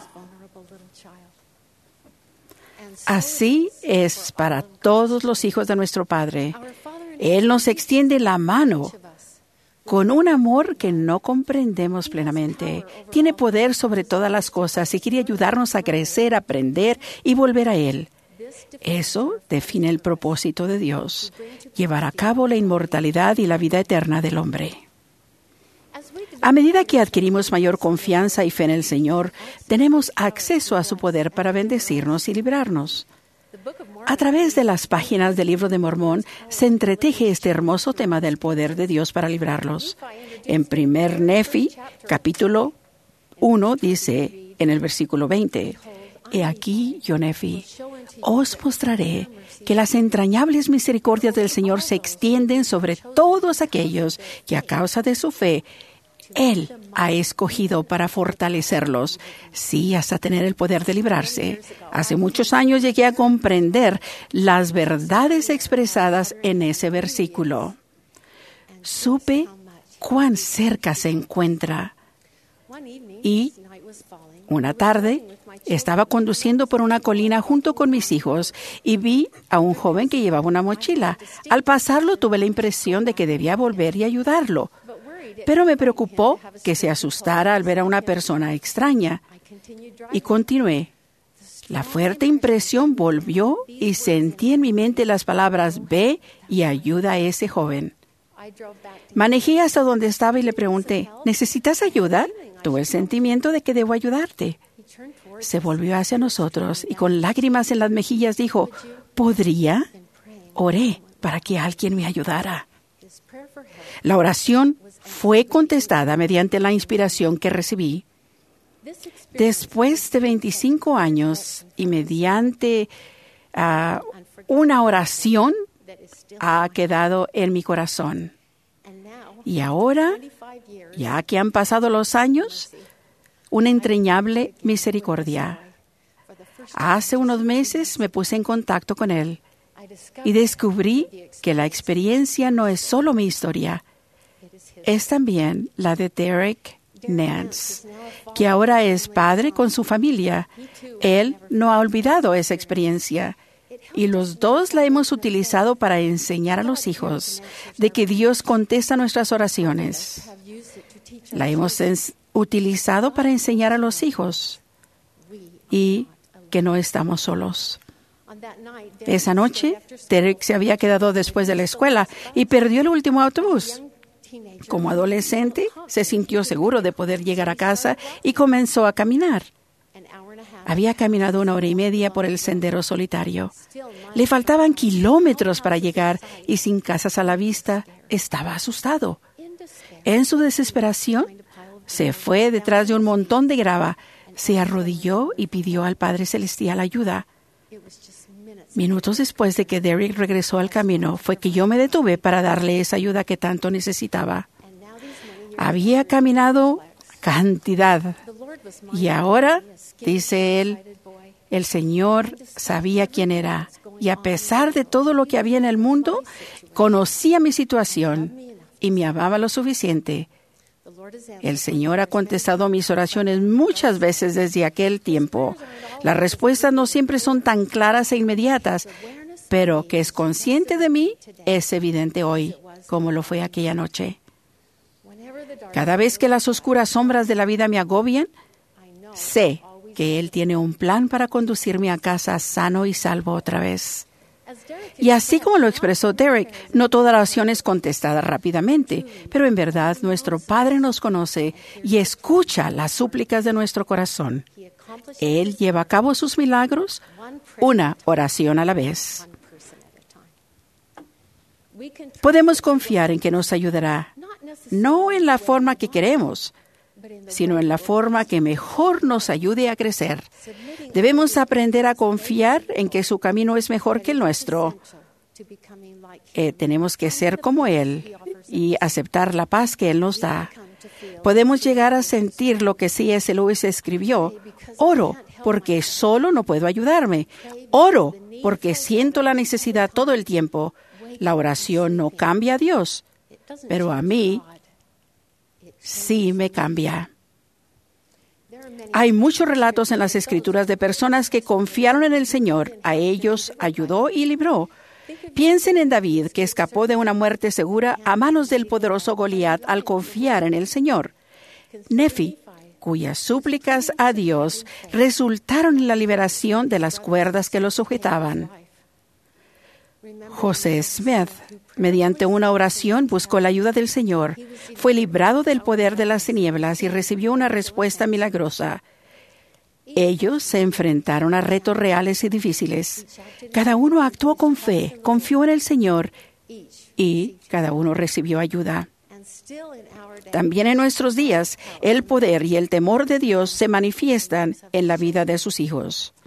Así es para todos los hijos de nuestro Padre. Él nos extiende la mano con un amor que no comprendemos plenamente. Tiene poder sobre todas las cosas y quiere ayudarnos a crecer, aprender y volver a Él. Eso define el propósito de Dios, llevar a cabo la inmortalidad y la vida eterna del hombre. A medida que adquirimos mayor confianza y fe en el Señor, tenemos acceso a su poder para bendecirnos y librarnos. A través de las páginas del Libro de Mormón se entreteje este hermoso tema del poder de Dios para librarlos. En primer Nefi, capítulo uno, dice en el versículo veinte, He aquí, yo, Nefi, os mostraré que las entrañables misericordias del Señor se extienden sobre todos aquellos que a causa de su fe Él ha escogido para fortalecerlos, sí, hasta tener el poder de librarse. Hace muchos años llegué a comprender las verdades expresadas en ese versículo. Supe cuán cerca se encuentra. Y una tarde estaba conduciendo por una colina junto con mis hijos y vi a un joven que llevaba una mochila. Al pasarlo tuve la impresión de que debía volver y ayudarlo, pero me preocupó que se asustara al ver a una persona extraña y continué. La fuerte impresión volvió y sentí en mi mente las palabras «Ve y ayuda a ese joven». Manejé hasta donde estaba y le pregunté, ¿necesitas ayuda? Tuve el sentimiento de que debo ayudarte. Se volvió hacia nosotros y con lágrimas en las mejillas dijo, ¿podría? Oré para que alguien me ayudara. La oración fue contestada mediante la inspiración que recibí. Después de veinticinco años y mediante uh, una oración ha quedado en mi corazón. Y ahora, ya que han pasado los años, una entrañable misericordia. Hace unos meses me puse en contacto con él y descubrí que la experiencia no es solo mi historia, es también la de Derek Nance, que ahora es padre con su familia. Él no ha olvidado esa experiencia. Y los dos la hemos utilizado para enseñar a los hijos de que Dios contesta nuestras oraciones. La hemos ens- utilizado para enseñar a los hijos y que no estamos solos. Esa noche, Derek se había quedado después de la escuela y perdió el último autobús. Como adolescente, se sintió seguro de poder llegar a casa y comenzó a caminar. Había caminado una hora y media por el sendero solitario. Le faltaban kilómetros para llegar y sin casas a la vista, estaba asustado. En su desesperación, se fue detrás de un montón de grava, se arrodilló y pidió al Padre Celestial ayuda. Minutos después de que Derek regresó al camino, fue que yo me detuve para darle esa ayuda que tanto necesitaba. Había caminado cantidad y ahora, dice él, el Señor sabía quién era y a pesar de todo lo que había en el mundo, conocía mi situación y me amaba lo suficiente. El Señor ha contestado mis oraciones muchas veces desde aquel tiempo. Las respuestas no siempre son tan claras e inmediatas, pero que es consciente de mí es evidente hoy, como lo fue aquella noche. Cada vez que las oscuras sombras de la vida me agobian, sé que Él tiene un plan para conducirme a casa sano y salvo otra vez. Y así como lo expresó Derek, no toda oración es contestada rápidamente, pero en verdad nuestro Padre nos conoce y escucha las súplicas de nuestro corazón. Él lleva a cabo sus milagros, una oración a la vez. Podemos confiar en que nos ayudará, no en la forma que queremos, sino en la forma que mejor nos ayude a crecer. Debemos aprender a confiar en que su camino es mejor que el nuestro. Eh, tenemos que ser como Él y aceptar la paz que Él nos da. Podemos llegar a sentir lo que C S Lewis escribió. Oro porque solo no puedo ayudarme. Oro porque siento la necesidad todo el tiempo. La oración no cambia a Dios, pero a mí sí me cambia. Hay muchos relatos en las Escrituras de personas que confiaron en el Señor. A ellos ayudó y libró. Piensen en David, que escapó de una muerte segura a manos del poderoso Goliat al confiar en el Señor. Nefi, cuyas súplicas a Dios resultaron en la liberación de las cuerdas que lo sujetaban. José Smith, mediante una oración, buscó la ayuda del Señor. Fue librado del poder de las tinieblas y recibió una respuesta milagrosa. Ellos se enfrentaron a retos reales y difíciles. Cada uno actuó con fe, confió en el Señor y cada uno recibió ayuda. También en nuestros días, el poder y el temor de Dios se manifiestan en la vida de sus hijos.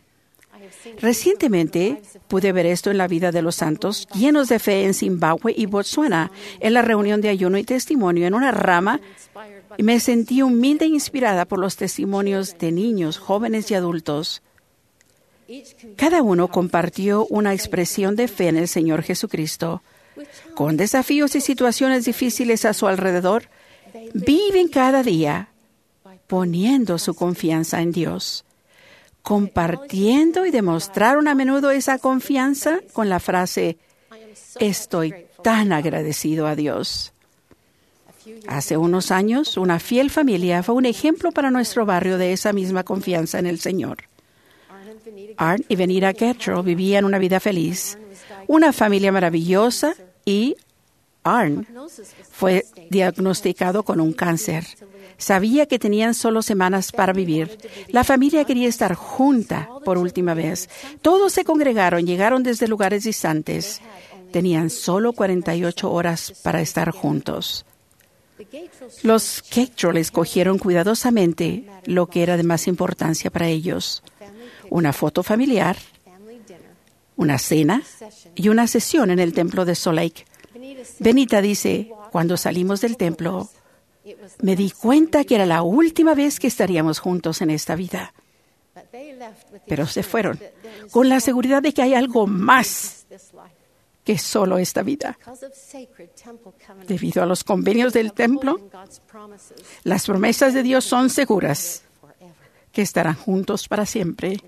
Recientemente pude ver esto en la vida de los santos llenos de fe en Zimbabue y Botsuana, en la reunión de ayuno y testimonio en una rama, y me sentí humilde e inspirada por los testimonios de niños, jóvenes y adultos. Cada uno compartió una expresión de fe en el Señor Jesucristo. Con desafíos y situaciones difíciles a su alrededor, viven cada día poniendo su confianza en Dios, compartiendo y demostraron a menudo esa confianza con la frase, estoy tan agradecido a Dios. Hace unos años, una fiel familia fue un ejemplo para nuestro barrio de esa misma confianza en el Señor. Arn y Venita Gatrell vivían una vida feliz, una familia maravillosa, y Arn fue diagnosticado con un cáncer. Sabía que tenían solo semanas para vivir. La familia quería estar junta por última vez. Todos se congregaron, llegaron desde lugares distantes. Tenían solo cuarenta y ocho horas para estar juntos. Los Gatrell escogieron cuidadosamente lo que era de más importancia para ellos: una foto familiar, una cena y una sesión en el templo de Salt Lake. Venita dice, cuando salimos del templo, me di cuenta que era la última vez que estaríamos juntos en esta vida. Pero se fueron con la seguridad de que hay algo más que solo esta vida. Debido a los convenios del templo, las promesas de Dios son seguras, que estarán juntos para siempre.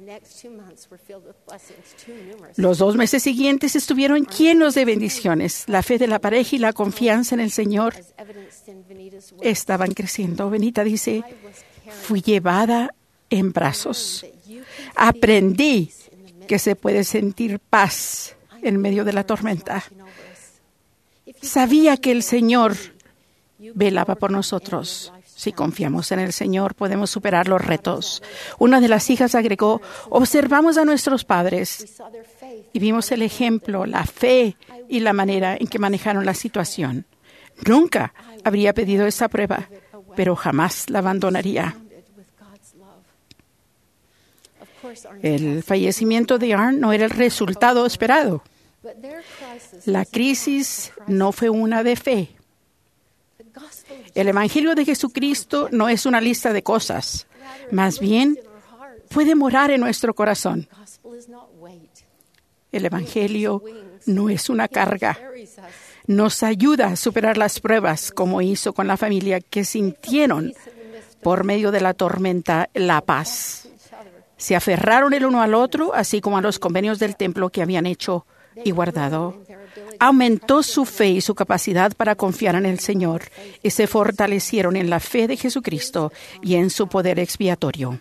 Los dos meses siguientes estuvieron llenos de bendiciones. La fe de la pareja y la confianza en el Señor estaban creciendo. Venita dice, fui llevada en brazos. Aprendí que se puede sentir paz en medio de la tormenta. Sabía que el Señor velaba por nosotros. Si confiamos en el Señor, podemos superar los retos. Una de las hijas agregó, observamos a nuestros padres y vimos el ejemplo, la fe y la manera en que manejaron la situación. Nunca habría pedido esa prueba, pero jamás la abandonaría. El fallecimiento de Arn no era el resultado esperado. La crisis no fue una de fe. El Evangelio de Jesucristo no es una lista de cosas. Más bien, puede morar en nuestro corazón. El Evangelio no es una carga. Nos ayuda a superar las pruebas, como hizo con la familia que sintieron, por medio de la tormenta, la paz. Se aferraron el uno al otro, así como a los convenios del templo que habían hecho y guardado. Aumentó su fe y su capacidad para confiar en el Señor y se fortalecieron en la fe de Jesucristo y en su poder expiatorio.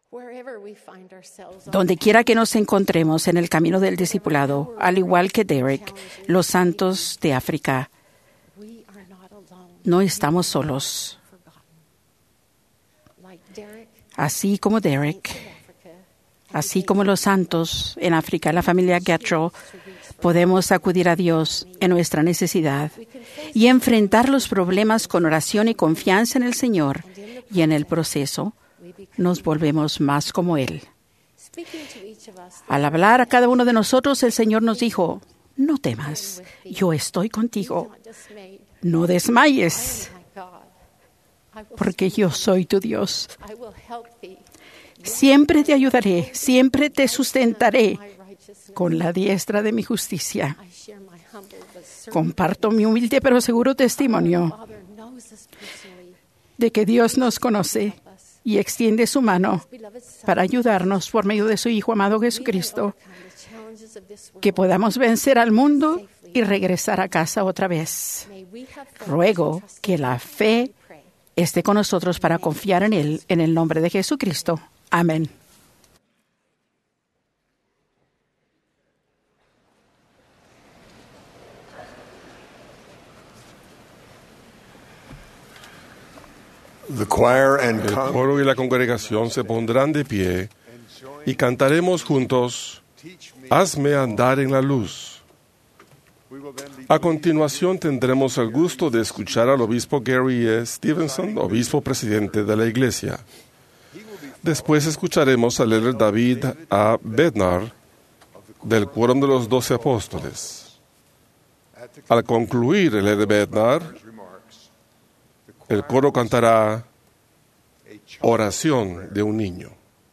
Donde quiera que nos encontremos en el camino del discipulado, al igual que Derek, los santos de África, no estamos solos. Así como Derek, así como los santos en África, la familia Gatrell, podemos acudir a Dios en nuestra necesidad y enfrentar los problemas con oración y confianza en el Señor, y en el proceso nos volvemos más como Él. Al hablar a cada uno de nosotros, el Señor nos dijo, no temas, yo estoy contigo. No desmayes, porque yo soy tu Dios. Siempre te ayudaré, siempre te sustentaré con la diestra de mi justicia. Comparto mi humilde pero seguro testimonio de que Dios nos conoce y extiende su mano para ayudarnos por medio de su Hijo amado Jesucristo, que podamos vencer al mundo y regresar a casa otra vez. Ruego que la fe esté con nosotros para confiar en Él, en el nombre de Jesucristo. Amén. El coro y la congregación se pondrán de pie y cantaremos juntos, Hazme andar en la luz. A continuación tendremos el gusto de escuchar al obispo Gary E. Stevenson, obispo presidente de la Iglesia. Después escucharemos al líder David A. Bednar del Quórum de los Doce Apóstoles. Al concluir el líder Bednar, el coro cantará Oración de un niño.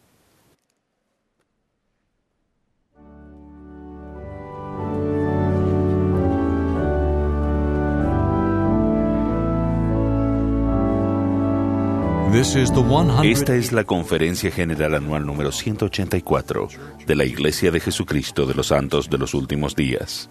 Esta es la Conferencia General Anual número ciento ochenta y cuatro de la Iglesia de Jesucristo de los Santos de los Últimos Días.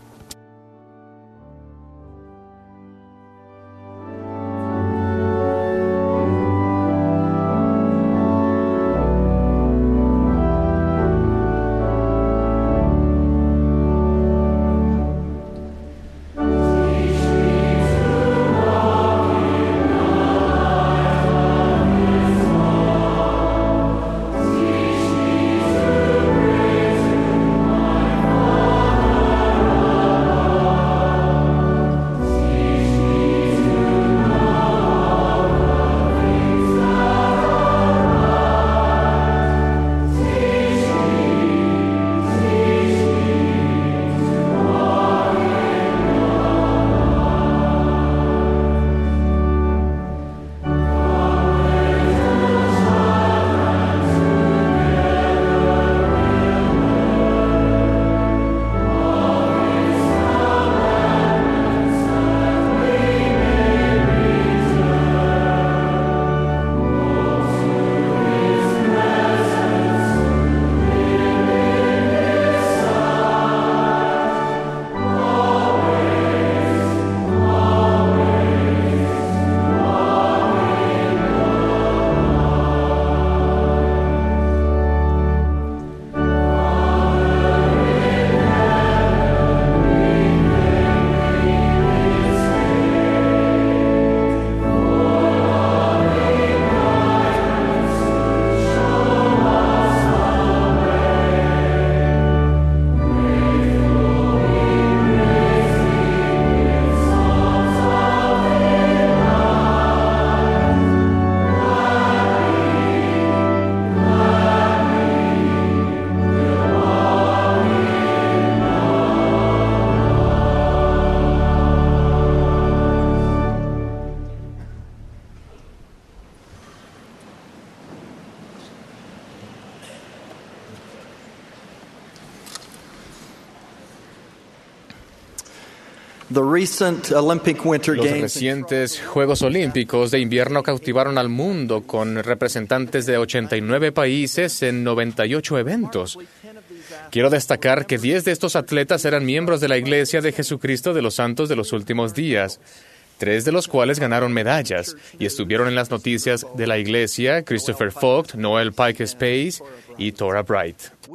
Los recientes Juegos Olímpicos de invierno cautivaron al mundo con representantes de ochenta y nueve países en noventa y ocho eventos. Quiero destacar que diez de estos atletas eran miembros de la Iglesia de Jesucristo de los Santos de los Últimos Días, tres de los cuales ganaron medallas y estuvieron en las noticias de la Iglesia: Christopher Vogt, Noel Pike Space y Tora Bright.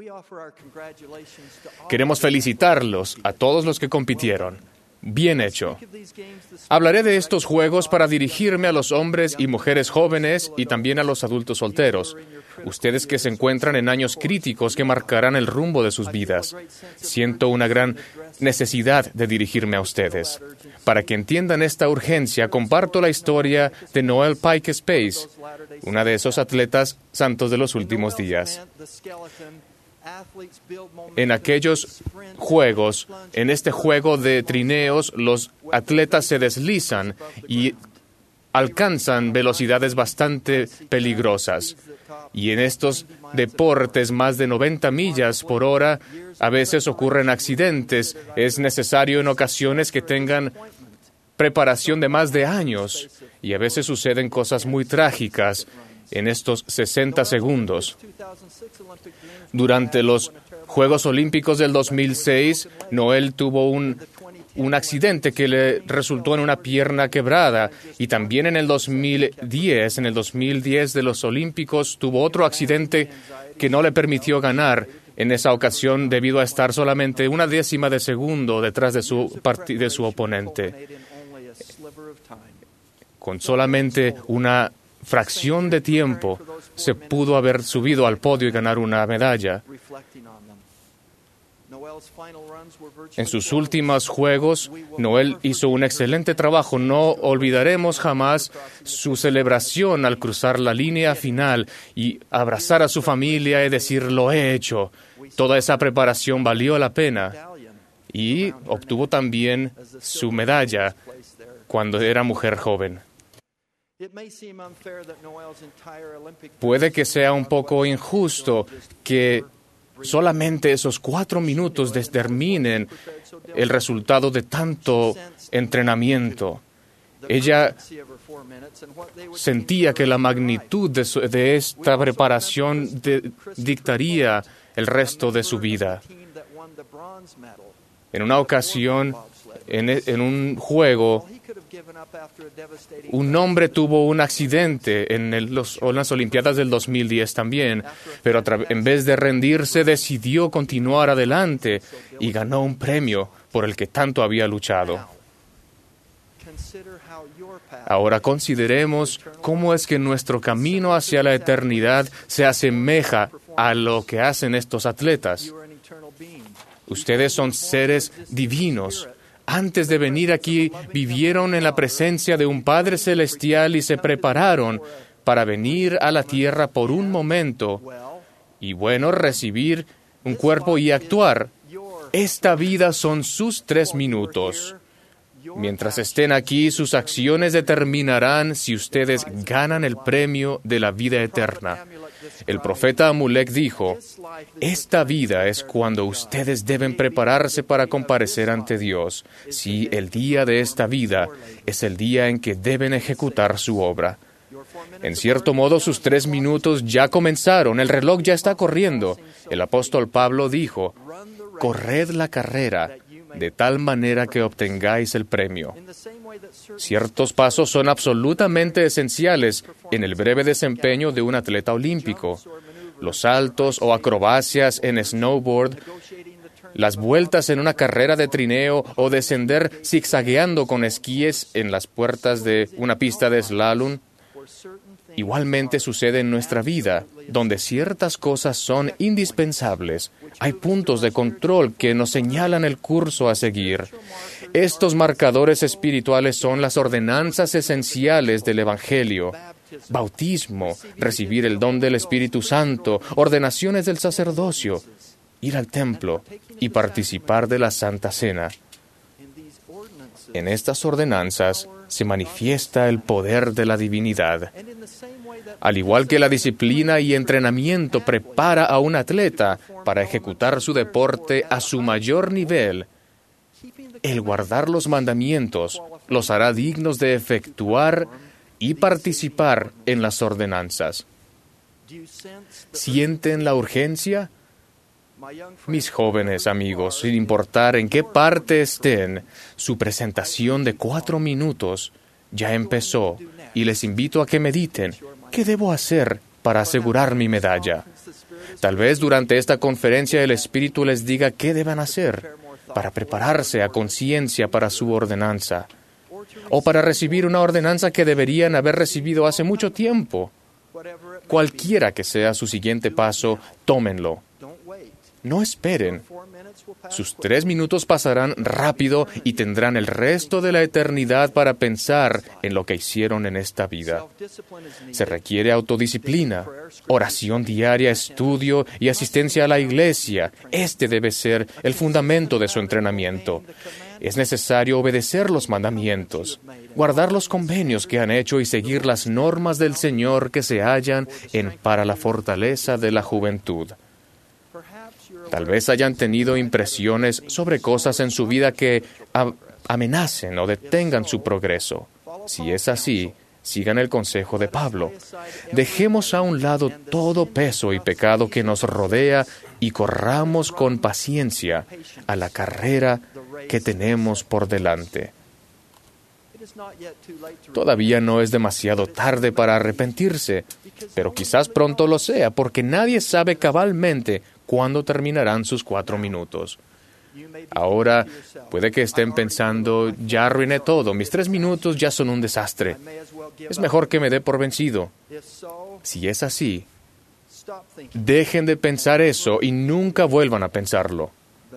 Queremos felicitarlos a todos los que compitieron. Bien hecho. Hablaré de estos juegos para dirigirme a los hombres y mujeres jóvenes y también a los adultos solteros, ustedes que se encuentran en años críticos que marcarán el rumbo de sus vidas. Siento una gran necesidad de dirigirme a ustedes. Para que entiendan esta urgencia, comparto la historia de Noel Pike Space, una de esos atletas santos de los últimos días. En aquellos juegos, en este juego de trineos, los atletas se deslizan y alcanzan velocidades bastante peligrosas. Y en estos deportes, más de noventa millas por hora, a veces ocurren accidentes. Es necesario en ocasiones que tengan preparación de más de años y a veces suceden cosas muy trágicas en estos sesenta segundos. Durante los Juegos Olímpicos del dos mil seis, Noel tuvo un, un accidente que le resultó en una pierna quebrada, y también en el dos mil diez, en el dos mil diez de los Olímpicos, tuvo otro accidente que no le permitió ganar en esa ocasión debido a estar solamente una décima de segundo detrás de su, part- de su oponente. Con solamente una fracción de tiempo se pudo haber subido al podio y ganar una medalla. En sus últimos juegos, Noel hizo un excelente trabajo. No olvidaremos jamás su celebración al cruzar la línea final y abrazar a su familia y decir, lo he hecho. Toda esa preparación valió la pena. Y obtuvo también su medalla cuando era mujer joven. Puede que sea un poco injusto que solamente esos cuatro minutos determinen el resultado de tanto entrenamiento. Ella sentía que la magnitud de, su, de esta preparación de, dictaría el resto de su vida. En una ocasión, en, en un juego, un hombre tuvo un accidente en, el, los, en las Olimpiadas del dos mil diez también, pero en vez de rendirse decidió continuar adelante y ganó un premio por el que tanto había luchado. Ahora consideremos cómo es que nuestro camino hacia la eternidad se asemeja a lo que hacen estos atletas. Ustedes son seres divinos. Antes de venir aquí, vivieron en la presencia de un Padre Celestial y se prepararon para venir a la tierra por un momento y, bueno, recibir un cuerpo y actuar. Esta vida son sus tres minutos. Mientras estén aquí, sus acciones determinarán si ustedes ganan el premio de la vida eterna. El profeta Amulek dijo, esta vida es cuando ustedes deben prepararse para comparecer ante Dios. Sí, el día de esta vida es el día en que deben ejecutar su obra. En cierto modo, sus tres minutos ya comenzaron, el reloj ya está corriendo. El apóstol Pablo dijo, corred la carrera de tal manera que obtengáis el premio. Ciertos pasos son absolutamente esenciales en el breve desempeño de un atleta olímpico. Los saltos o acrobacias en snowboard, las vueltas en una carrera de trineo o descender zigzagueando con esquíes en las puertas de una pista de slalom. Igualmente sucede en nuestra vida, donde ciertas cosas son indispensables. Hay puntos de control que nos señalan el curso a seguir. Estos marcadores espirituales son las ordenanzas esenciales del Evangelio. Bautismo, recibir el don del Espíritu Santo, ordenaciones del sacerdocio, ir al templo y participar de la Santa Cena. En estas ordenanzas se manifiesta el poder de la divinidad. Al igual que la disciplina y entrenamiento prepara a un atleta para ejecutar su deporte a su mayor nivel, el guardar los mandamientos los hará dignos de efectuar y participar en las ordenanzas. ¿Sienten la urgencia? Mis jóvenes amigos, sin importar en qué parte estén, su presentación de cuatro minutos ya empezó y les invito a que mediten. ¿Qué debo hacer para asegurar mi medalla? Tal vez durante esta conferencia el Espíritu les diga qué deben hacer para prepararse a conciencia para su ordenanza o para recibir una ordenanza que deberían haber recibido hace mucho tiempo. Cualquiera que sea su siguiente paso, tómenlo. No esperen. Sus tres minutos pasarán rápido y tendrán el resto de la eternidad para pensar en lo que hicieron en esta vida. Se requiere autodisciplina, oración diaria, estudio y asistencia a la iglesia. Este debe ser el fundamento de su entrenamiento. Es necesario obedecer los mandamientos, guardar los convenios que han hecho y seguir las normas del Señor que se hallan en Para la Fortaleza de la Juventud. Tal vez hayan tenido impresiones sobre cosas en su vida que a- amenacen o detengan su progreso. Si es así, sigan el consejo de Pablo. Dejemos a un lado todo peso y pecado que nos rodea y corramos con paciencia a la carrera que tenemos por delante. Todavía no es demasiado tarde para arrepentirse, pero quizás pronto lo sea, porque nadie sabe cabalmente cuándo terminarán sus cuatro minutos. Ahora, puede que estén pensando, ya arruiné todo, mis tres minutos ya son un desastre. Es mejor que me dé por vencido. Si es así, dejen de pensar eso y nunca vuelvan a pensarlo.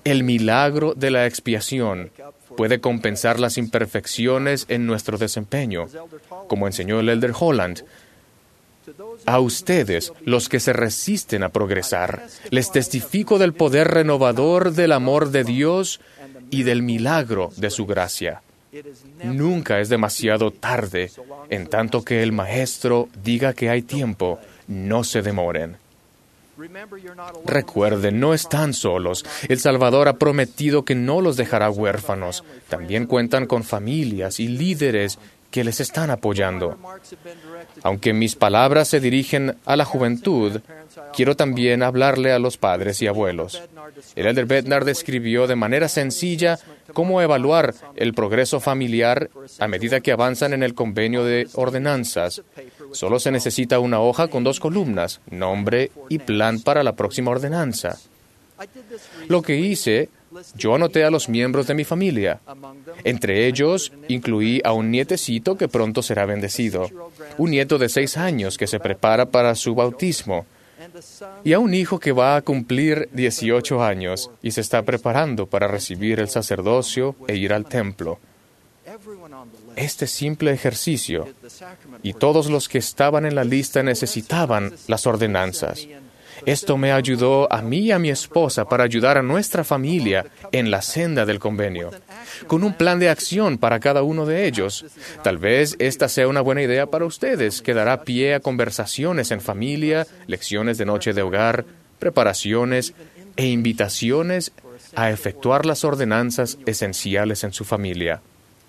El milagro de la expiación puede compensar las imperfecciones en nuestro desempeño, como enseñó el Elder Holland. A ustedes, los que se resisten a progresar, les testifico del poder renovador del amor de Dios y del milagro de su gracia. Nunca es demasiado tarde, en tanto que el Maestro diga que hay tiempo, no se demoren. Recuerden, no están solos. El Salvador ha prometido que no los dejará huérfanos. También cuentan con familias y líderes que les están apoyando. Aunque mis palabras se dirigen a la juventud, quiero también hablarle a los padres y abuelos. El Elder Bednar describió de manera sencilla cómo evaluar el progreso familiar a medida que avanzan en el convenio de ordenanzas. Solo se necesita una hoja con dos columnas, nombre y plan para la próxima ordenanza. Lo que hice, yo anoté a los miembros de mi familia. Entre ellos, incluí a un nietecito que pronto será bendecido, un nieto de seis años que se prepara para su bautismo, y a un hijo que va a cumplir dieciocho años y se está preparando para recibir el sacerdocio e ir al templo. Este simple ejercicio, y todos los que estaban en la lista necesitaban las ordenanzas. Esto me ayudó a mí y a mi esposa para ayudar a nuestra familia en la senda del convenio, con un plan de acción para cada uno de ellos. Tal vez esta sea una buena idea para ustedes, que dará pie a conversaciones en familia, lecciones de noche de hogar, preparaciones e invitaciones a efectuar las ordenanzas esenciales en su familia.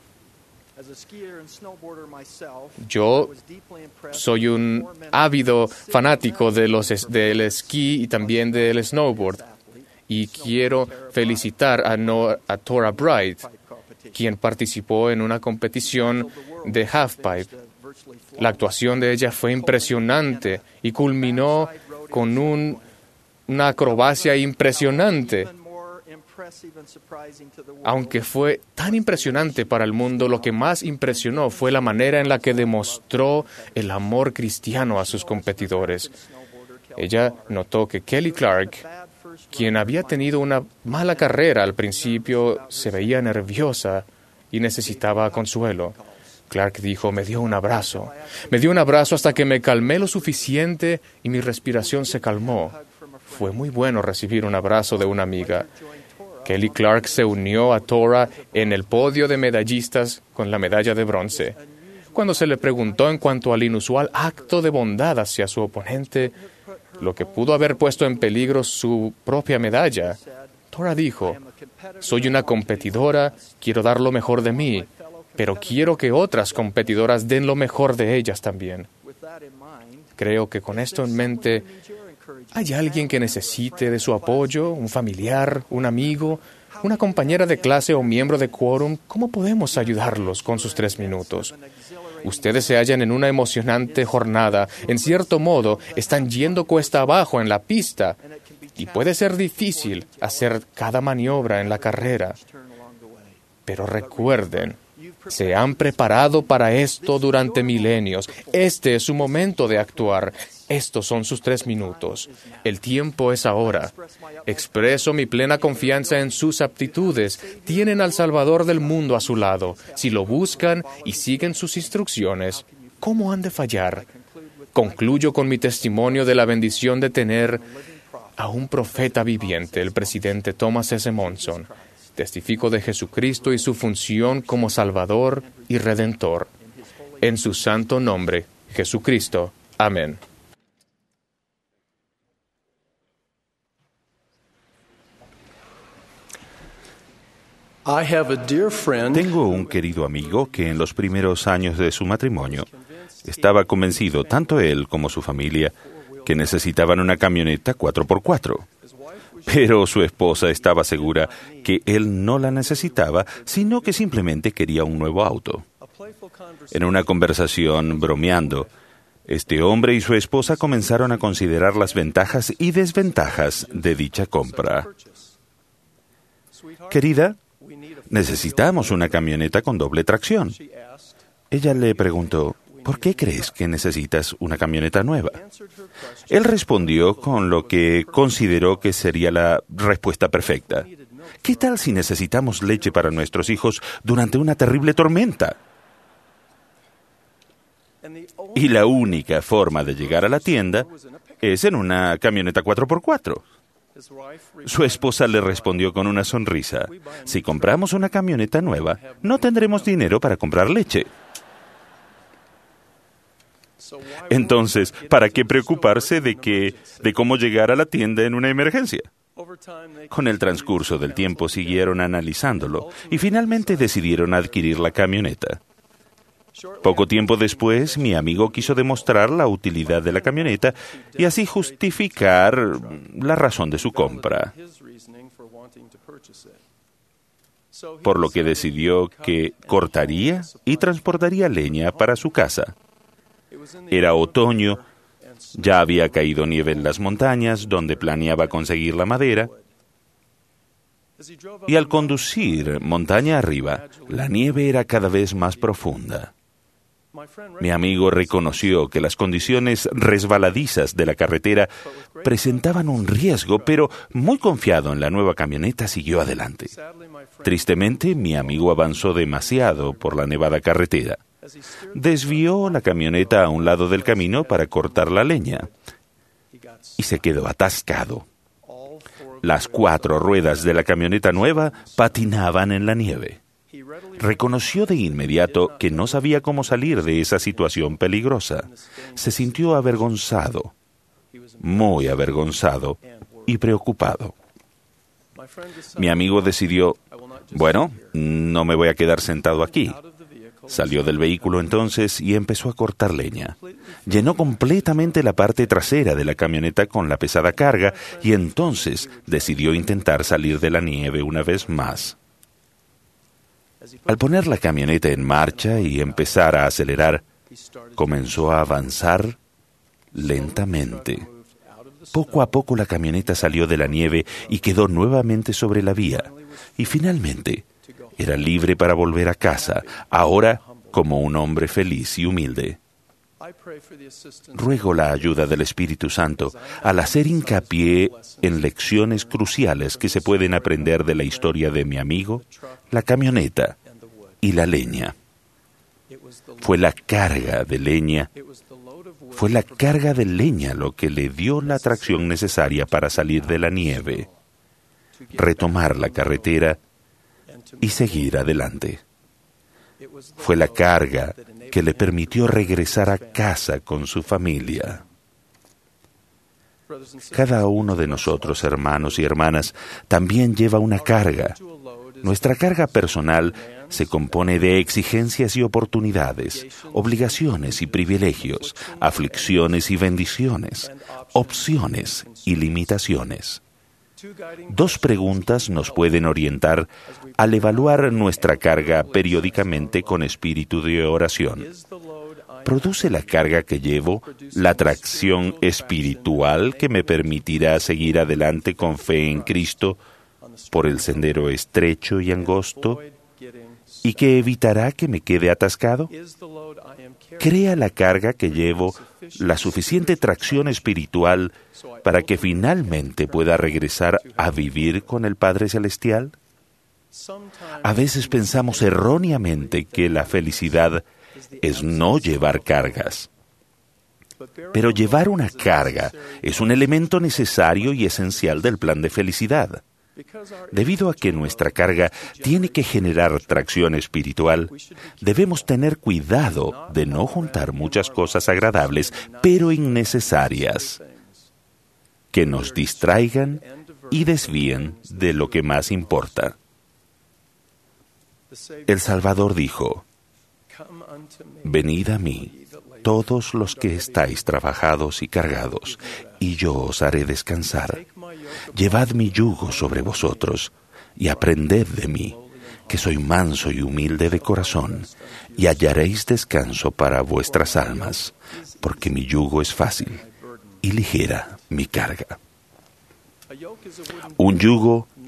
Yo soy un ávido fanático de los, del esquí y también del snowboard. Y quiero felicitar a, no, a Tora Bright, quien participó en una competición de halfpipe. La actuación de ella fue impresionante y culminó con un, una acrobacia impresionante. Aunque fue tan impresionante para el mundo, lo que más impresionó fue la manera en la que demostró el amor cristiano a sus competidores. Ella notó que Kelly Clark, quien había tenido una mala carrera al principio, se veía nerviosa y necesitaba consuelo. Clark dijo, me dio un abrazo. Me dio un abrazo hasta que me calmé lo suficiente y mi respiración se calmó. Fue muy bueno recibir un abrazo de una amiga. Kelly Clark se unió a Tora en el podio de medallistas con la medalla de bronce. Cuando se le preguntó en cuanto al inusual acto de bondad hacia su oponente, lo que pudo haber puesto en peligro su propia medalla, Tora dijo, soy una competidora, quiero dar lo mejor de mí, pero quiero que otras competidoras den lo mejor de ellas también. Creo que con esto en mente, ¿hay alguien que necesite de su apoyo? ¿Un familiar? ¿Un amigo? ¿Una compañera de clase o miembro de quórum? ¿Cómo podemos ayudarlos con sus tres minutos? Ustedes se hallan en una emocionante jornada. En cierto modo, están yendo cuesta abajo en la pista y puede ser difícil hacer cada maniobra en la carrera. Pero recuerden, se han preparado para esto durante milenios. Este es su momento de actuar. Estos son sus tres minutos. El tiempo es ahora. Expreso mi plena confianza en sus aptitudes. Tienen al Salvador del mundo a su lado. Si lo buscan y siguen sus instrucciones, ¿cómo han de fallar? Concluyo con mi testimonio de la bendición de tener a un profeta viviente, el presidente Thomas S. Monson. Testifico de Jesucristo y su función como Salvador y Redentor. En su santo nombre, Jesucristo. Amén. Tengo un querido amigo que en los primeros años de su matrimonio estaba convencido, tanto él como su familia, que necesitaban una camioneta cuatro por cuatro. Pero su esposa estaba segura que él no la necesitaba, sino que simplemente quería un nuevo auto. En una conversación bromeando, este hombre y su esposa comenzaron a considerar las ventajas y desventajas de dicha compra. Querida, necesitamos una camioneta con doble tracción. Ella le preguntó, ¿por qué crees que necesitas una camioneta nueva? Él respondió con lo que consideró que sería la respuesta perfecta. ¿qué tal si necesitamos leche para nuestros hijos durante una terrible tormenta? Y la única forma de llegar a la tienda es en una camioneta cuatro por cuatro. Su esposa le respondió con una sonrisa: si compramos una camioneta nueva, no tendremos dinero para comprar leche. Entonces, ¿para qué preocuparse de que, de cómo llegar a la tienda en una emergencia? Con el transcurso del tiempo siguieron analizándolo y finalmente decidieron adquirir la camioneta. Poco tiempo después, mi amigo quiso demostrar la utilidad de la camioneta y así justificar la razón de su compra. Por lo que decidió que cortaría y transportaría leña para su casa. Era otoño, ya había caído nieve en las montañas donde planeaba conseguir la madera. Y al conducir montaña arriba, la nieve era cada vez más profunda. Mi amigo reconoció que las condiciones resbaladizas de la carretera presentaban un riesgo, pero muy confiado en la nueva camioneta siguió adelante. Tristemente, mi amigo avanzó demasiado por la nevada carretera. Desvió la camioneta a un lado del camino para cortar la leña y se quedó atascado. Las cuatro ruedas de la camioneta nueva patinaban en la nieve. Reconoció de inmediato que no sabía cómo salir de esa situación peligrosa. Se sintió avergonzado, muy avergonzado y preocupado. Mi amigo decidió, bueno, no me voy a quedar sentado aquí. Salió del vehículo entonces y empezó a cortar leña. Llenó completamente la parte trasera de la camioneta con la pesada carga y entonces decidió intentar salir de la nieve una vez más. Al poner la camioneta en marcha y empezar a acelerar, comenzó a avanzar lentamente. Poco a poco la camioneta salió de la nieve y quedó nuevamente sobre la vía. Y finalmente, era libre para volver a casa, ahora como un hombre feliz y humilde. Ruego la ayuda del Espíritu Santo al hacer hincapié en lecciones cruciales que se pueden aprender de la historia de mi amigo, la camioneta y la leña. Fue la carga de leña, fue la carga de leña lo que le dio la tracción necesaria para salir de la nieve, retomar la carretera y seguir adelante. Fue la carga que le permitió regresar a casa con su familia. Cada uno de nosotros, hermanos y hermanas, también lleva una carga. Nuestra carga personal se compone de exigencias y oportunidades, obligaciones y privilegios, aflicciones y bendiciones, opciones y limitaciones. Dos preguntas nos pueden orientar al evaluar nuestra carga periódicamente con espíritu de oración. ¿Produce la carga que llevo la tracción espiritual que me permitirá seguir adelante con fe en Cristo por el sendero estrecho y angosto y que evitará que me quede atascado? ¿Crea la carga que llevo la suficiente tracción espiritual para que finalmente pueda regresar a vivir con el Padre Celestial? A veces pensamos erróneamente que la felicidad es no llevar cargas. Pero llevar una carga es un elemento necesario y esencial del plan de felicidad. Debido a que nuestra carga tiene que generar tracción espiritual, debemos tener cuidado de no juntar muchas cosas agradables, pero innecesarias, que nos distraigan y desvíen de lo que más importa. El Salvador dijo: «Venid a mí, todos los que estáis trabajados y cargados, y yo os haré descansar. Llevad mi yugo sobre vosotros, y aprended de mí, que soy manso y humilde de corazón, y hallaréis descanso para vuestras almas, porque mi yugo es fácil y ligera mi carga». Un yugo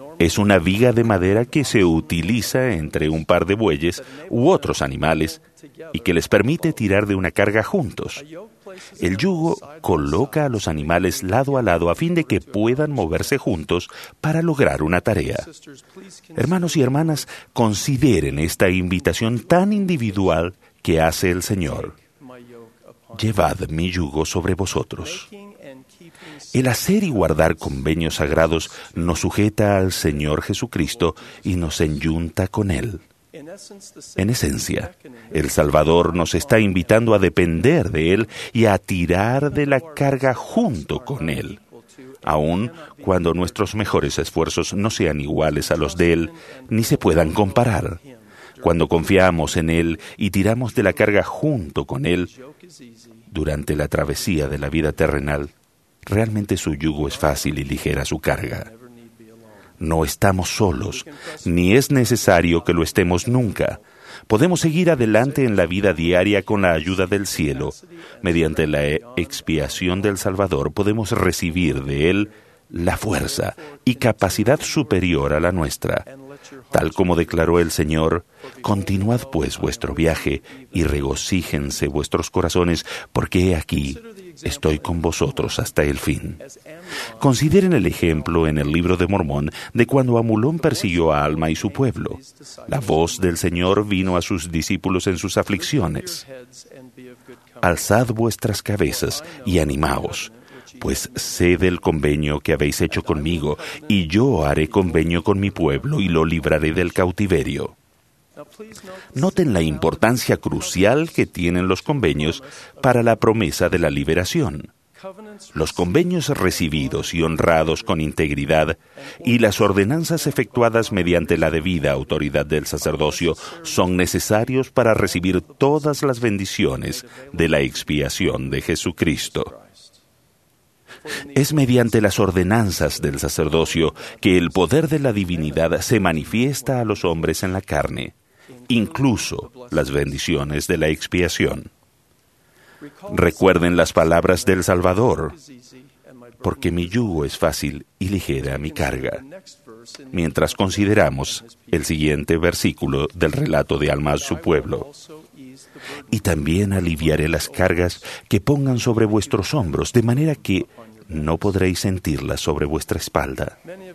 Es una viga de madera que se utiliza entre un par de bueyes u otros animales y que les permite tirar de una carga juntos. El yugo coloca a los animales lado a lado a fin de que puedan moverse juntos para lograr una tarea. Hermanos y hermanas, consideren esta invitación tan individual que hace el Señor. Llevad mi yugo sobre vosotros. El hacer y guardar convenios sagrados nos sujeta al Señor Jesucristo y nos enyunta con Él. En esencia, el Salvador nos está invitando a depender de Él y a tirar de la carga junto con Él, aun cuando nuestros mejores esfuerzos no sean iguales a los de Él, ni se puedan comparar. Cuando confiamos en Él y tiramos de la carga junto con Él, durante la travesía de la vida terrenal, realmente su yugo es fácil y ligera su carga. No estamos solos, ni es necesario que lo estemos nunca. Podemos seguir adelante en la vida diaria con la ayuda del cielo. Mediante la expiación del Salvador podemos recibir de Él la fuerza y capacidad superior a la nuestra. Tal como declaró el Señor, continuad pues vuestro viaje y regocíjense vuestros corazones, porque he aquí, estoy con vosotros hasta el fin. Consideren el ejemplo en el libro de Mormón de cuando Amulón persiguió a Alma y su pueblo. La voz del Señor vino a sus discípulos en sus aflicciones. Alzad vuestras cabezas y animaos, pues sé del convenio que habéis hecho conmigo, y yo haré convenio con mi pueblo y lo libraré del cautiverio. Noten la importancia crucial que tienen los convenios para la promesa de la liberación. Los convenios recibidos y honrados con integridad y las ordenanzas efectuadas mediante la debida autoridad del sacerdocio son necesarios para recibir todas las bendiciones de la expiación de Jesucristo. Es mediante las ordenanzas del sacerdocio que el poder de la divinidad se manifiesta a los hombres en la carne, incluso las bendiciones de la expiación. Recuerden las palabras del Salvador, porque mi yugo es fácil y ligera mi carga. Mientras consideramos el siguiente versículo del relato de Alma y su pueblo. Y también aliviaré las cargas que pongan sobre vuestros hombros, de manera que no podréis sentirlas sobre vuestra espalda.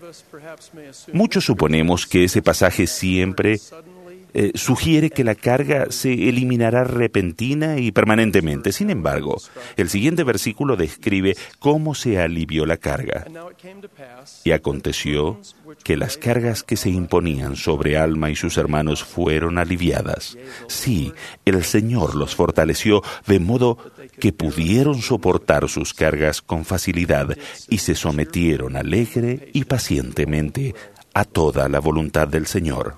Muchos suponemos que ese pasaje siempre eh, sugiere que la carga se eliminará repentina y permanentemente. Sin embargo, el siguiente versículo describe cómo se alivió la carga. Y aconteció que las cargas que se imponían sobre Alma y sus hermanos fueron aliviadas. Sí, el Señor los fortaleció de modo que pudieron soportar sus cargas con facilidad y se sometieron alegre y pacientemente a toda la voluntad del Señor.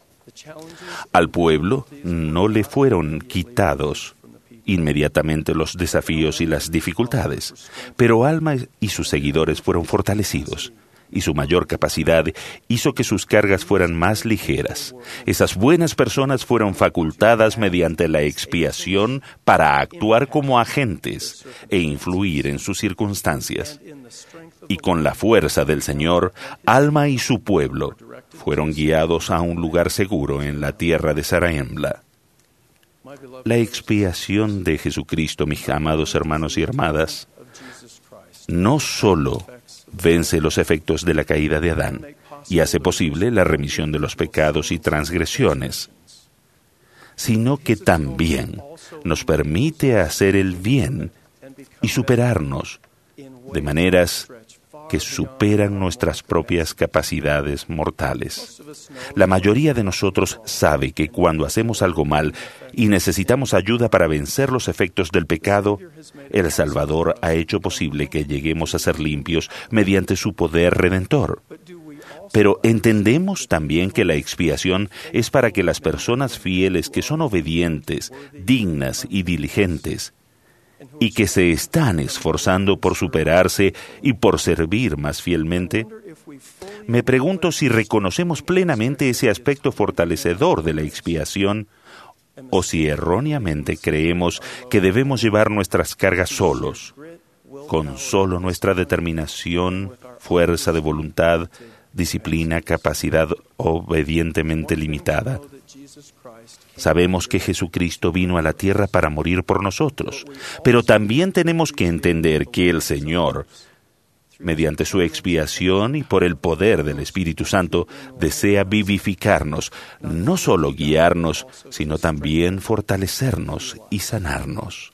Al pueblo no le fueron quitados inmediatamente los desafíos y las dificultades, pero Alma y sus seguidores fueron fortalecidos, y su mayor capacidad hizo que sus cargas fueran más ligeras. Esas buenas personas fueron facultadas mediante la expiación para actuar como agentes e influir en sus circunstancias. Y con la fuerza del Señor, Alma y su pueblo fueron guiados a un lugar seguro en la tierra de Zarahemla. La expiación de Jesucristo, mis amados hermanos y hermanas, no solo vence los efectos de la caída de Adán y hace posible la remisión de los pecados y transgresiones, sino que también nos permite hacer el bien y superarnos de maneras que superan nuestras propias capacidades mortales. La mayoría de nosotros sabe que cuando hacemos algo mal y necesitamos ayuda para vencer los efectos del pecado, el Salvador ha hecho posible que lleguemos a ser limpios mediante su poder redentor. Pero entendemos también que la expiación es para que las personas fieles que son obedientes, dignas y diligentes, y que se están esforzando por superarse y por servir más fielmente, me pregunto si reconocemos plenamente ese aspecto fortalecedor de la expiación o si erróneamente creemos que debemos llevar nuestras cargas solos, con solo nuestra determinación, fuerza de voluntad, disciplina, capacidad obedientemente limitada. Sabemos que Jesucristo vino a la tierra para morir por nosotros, pero también tenemos que entender que el Señor, mediante su expiación y por el poder del Espíritu Santo, desea vivificarnos, no solo guiarnos, sino también fortalecernos y sanarnos.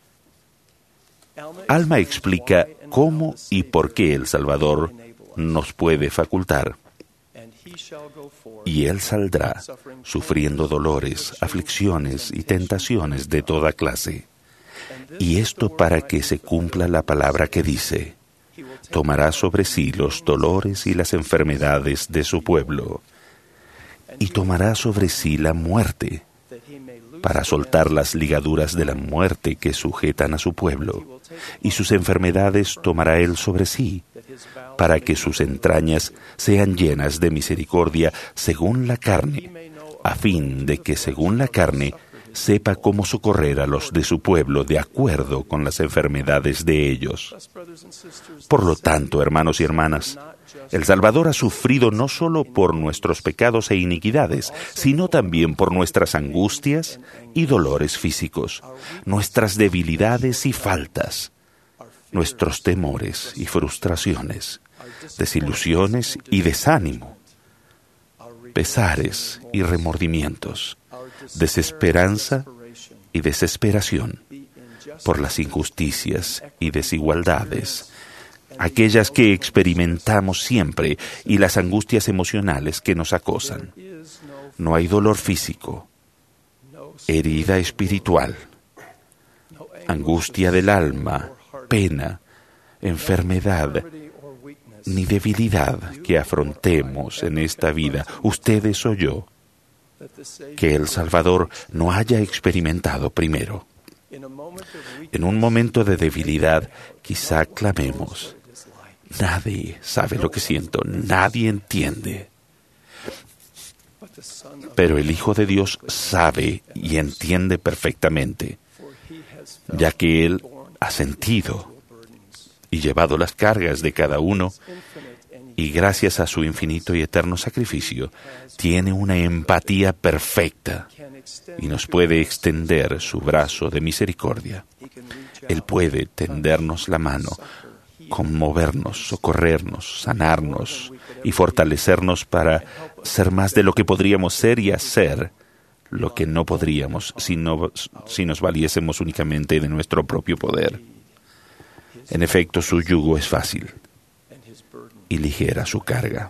Alma explica cómo y por qué el Salvador nos puede facultar. Y Él saldrá sufriendo dolores, aflicciones y tentaciones de toda clase. Y esto para que se cumpla la palabra que dice: tomará sobre sí los dolores y las enfermedades de su pueblo, y tomará sobre sí la muerte, para soltar las ligaduras de la muerte que sujetan a su pueblo, y sus enfermedades tomará Él sobre sí, para que sus entrañas sean llenas de misericordia según la carne, a fin de que según la carne sepa cómo socorrer a los de su pueblo de acuerdo con las enfermedades de ellos. Por lo tanto, hermanos y hermanas, el Salvador ha sufrido no solo por nuestros pecados e iniquidades, sino también por nuestras angustias y dolores físicos, nuestras debilidades y faltas, nuestros temores y frustraciones, desilusiones y desánimo, pesares y remordimientos, desesperanza y desesperación por las injusticias y desigualdades, aquellas que experimentamos siempre, y las angustias emocionales que nos acosan. No hay dolor físico, herida espiritual, angustia del alma, pena, enfermedad, ni debilidad que afrontemos en esta vida, ustedes o yo, que el Salvador no haya experimentado primero. En un momento de debilidad, quizá clamemos: nadie sabe lo que siento, nadie entiende. Pero el Hijo de Dios sabe y entiende perfectamente, ya que Él ha sentido y llevado las cargas de cada uno, y gracias a su infinito y eterno sacrificio, tiene una empatía perfecta y nos puede extender su brazo de misericordia. Él puede tendernos la mano, conmovernos, socorrernos, sanarnos y fortalecernos para ser más de lo que podríamos ser y hacer lo que no podríamos si, no, si nos valiésemos únicamente de nuestro propio poder. En efecto, su yugo es fácil y ligera su carga.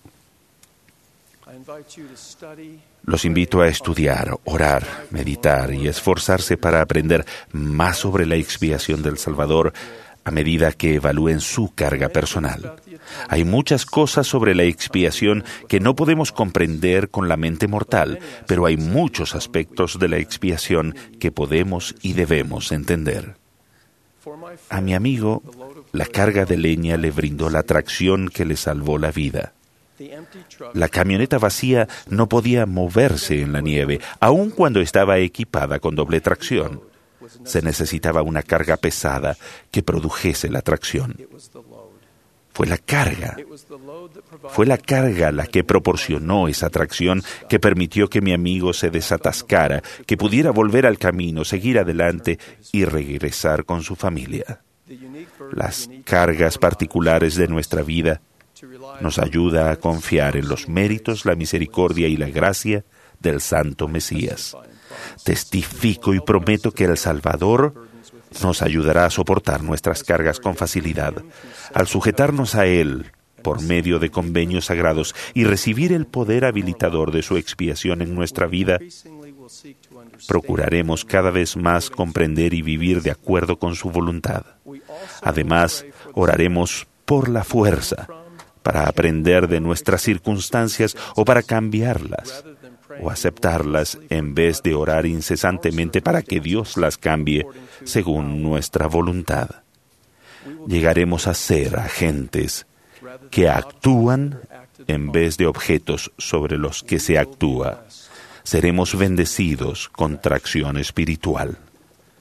Los invito a estudiar, orar, meditar y esforzarse para aprender más sobre la expiación del Salvador a medida que evalúen su carga personal. Hay muchas cosas sobre la expiación que no podemos comprender con la mente mortal, pero hay muchos aspectos de la expiación que podemos y debemos entender. A mi amigo, la carga de leña le brindó la tracción que le salvó la vida. La camioneta vacía no podía moverse en la nieve, aun cuando estaba equipada con doble tracción. Se necesitaba una carga pesada que produjese la tracción. Fue la carga. Fue la carga la que proporcionó esa tracción que permitió que mi amigo se desatascara, que pudiera volver al camino, seguir adelante y regresar con su familia. Las cargas particulares de nuestra vida nos ayuda a confiar en los méritos, la misericordia y la gracia del Santo Mesías. Testifico y prometo que el Salvador nos ayudará a soportar nuestras cargas con facilidad, al sujetarnos a Él por medio de convenios sagrados y recibir el poder habilitador de su expiación en nuestra vida. Procuraremos cada vez más comprender y vivir de acuerdo con su voluntad. Además, oraremos por la fuerza para aprender de nuestras circunstancias o para cambiarlas, o aceptarlas en vez de orar incesantemente para que Dios las cambie según nuestra voluntad. Llegaremos a ser agentes que actúan en vez de objetos sobre los que se actúa. Seremos bendecidos con tracción espiritual.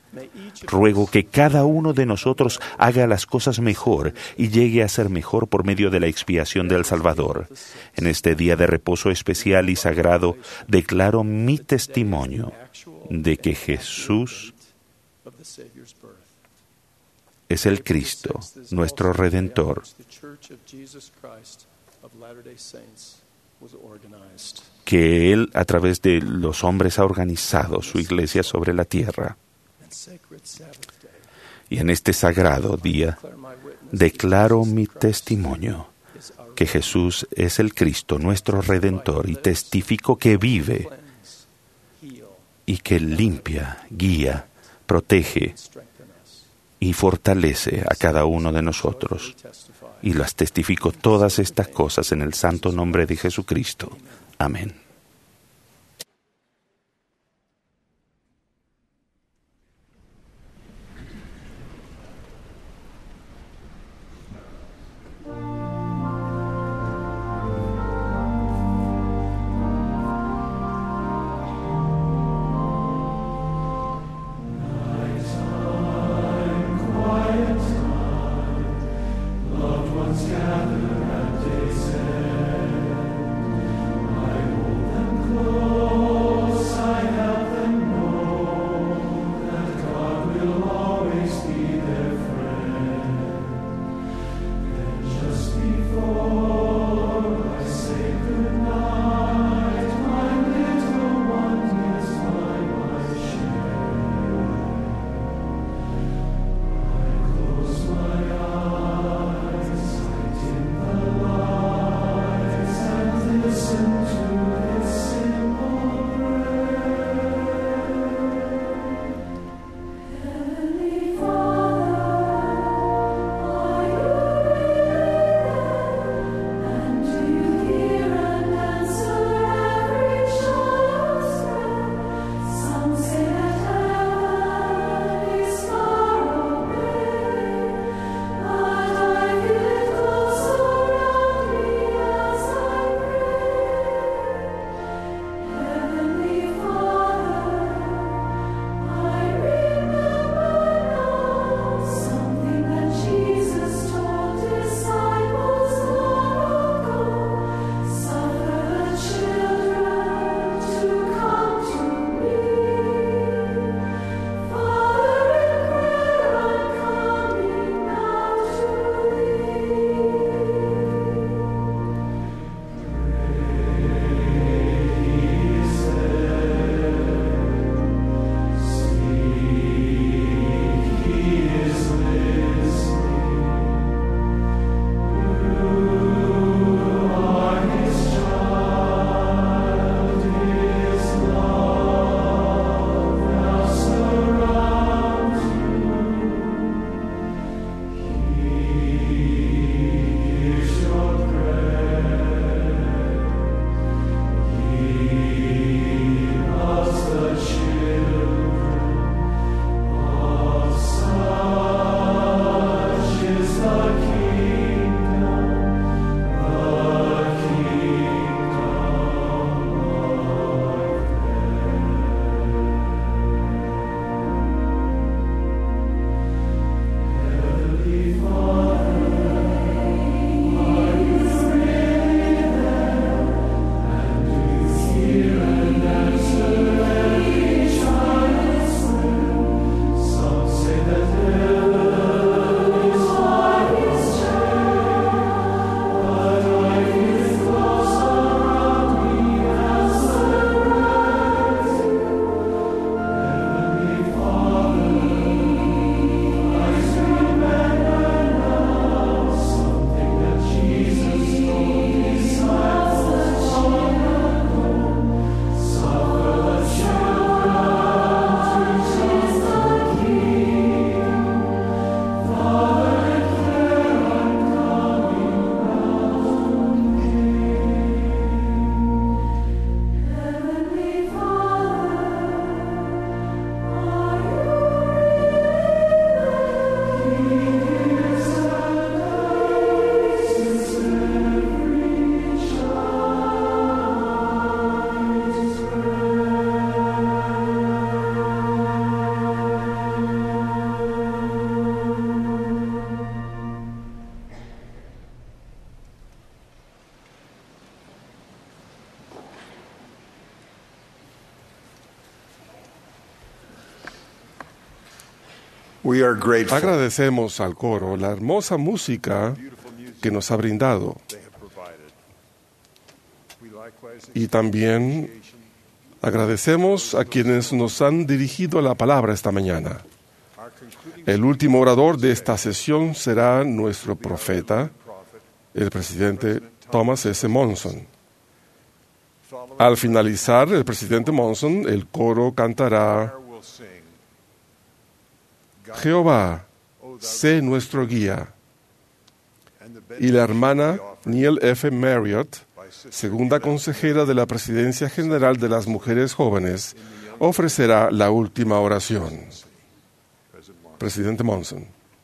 Ruego que cada uno de nosotros haga las cosas mejor y llegue a ser mejor por medio de la expiación del Salvador. En este día de reposo especial y sagrado, declaro mi testimonio de que Jesús es el Cristo, nuestro Redentor, que Él, a través de los hombres, ha organizado su iglesia sobre la tierra. Y en este sagrado día declaro mi testimonio que Jesús es el Cristo, nuestro Redentor, y testifico que vive y que limpia, guía, protege y fortalece a cada uno de nosotros. Y las testifico todas estas cosas en el santo nombre de Jesucristo. Amén. Loved ones gather at day's end. I hold We are grateful. Agradecemos al coro la hermosa música que nos ha brindado. Y también agradecemos a quienes nos han dirigido la palabra esta mañana. El último orador de esta sesión será nuestro profeta, el presidente Thomas S. Monson. Al finalizar el presidente Monson, el coro cantará: Jehová, sé nuestro guía. Y la hermana Neil F. Marriott, segunda consejera de la Presidencia General de las Mujeres Jóvenes, ofrecerá la última oración. Presidente Monson.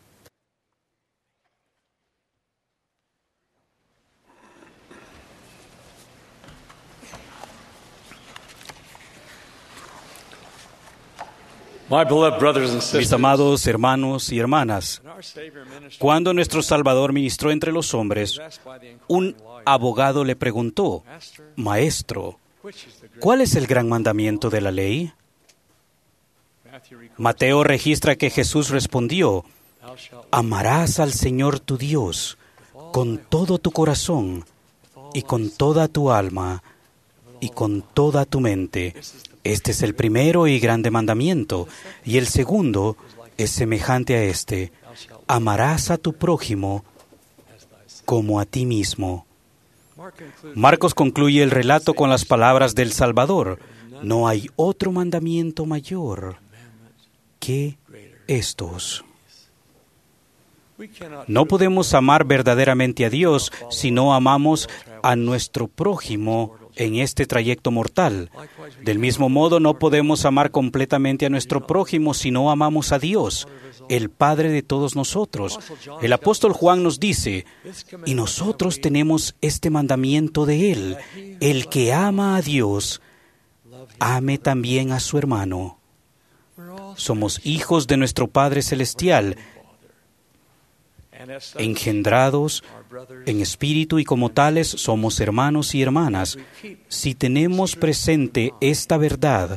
Mis amados hermanos y hermanas, cuando nuestro Salvador ministró entre los hombres, un abogado le preguntó: Maestro, ¿cuál es el gran mandamiento de la ley? Mateo registra que Jesús respondió: Amarás al Señor tu Dios con todo tu corazón y con toda tu alma y con toda tu mente. Este es el primero y grande mandamiento, y el segundo es semejante a este: amarás a tu prójimo como a ti mismo. Marcos concluye el relato con las palabras del Salvador: no hay otro mandamiento mayor que estos. No podemos amar verdaderamente a Dios si no amamos a nuestro prójimo en este trayecto mortal. Del mismo modo, no podemos amar completamente a nuestro prójimo si no amamos a Dios, el Padre de todos nosotros. El apóstol Juan nos dice: y nosotros tenemos este mandamiento de Él: el que ama a Dios, ame también a su hermano. Somos hijos de nuestro Padre Celestial, engendrados en espíritu, y como tales somos hermanos y hermanas. Si tenemos presente esta verdad,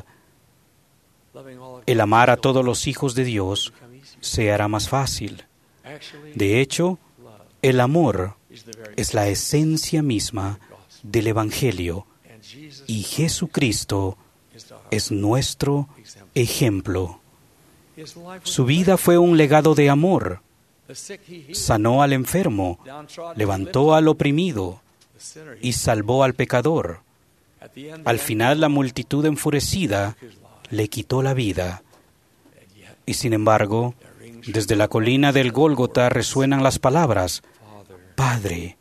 el amar a todos los hijos de Dios se hará más fácil. De hecho, el amor es la esencia misma del Evangelio, y Jesucristo es nuestro ejemplo. Su vida fue un legado de amor. Sanó al enfermo, levantó al oprimido y salvó al pecador. Al final, la multitud enfurecida le quitó la vida. Y sin embargo, desde la colina del Gólgota resuenan las palabras: Padre,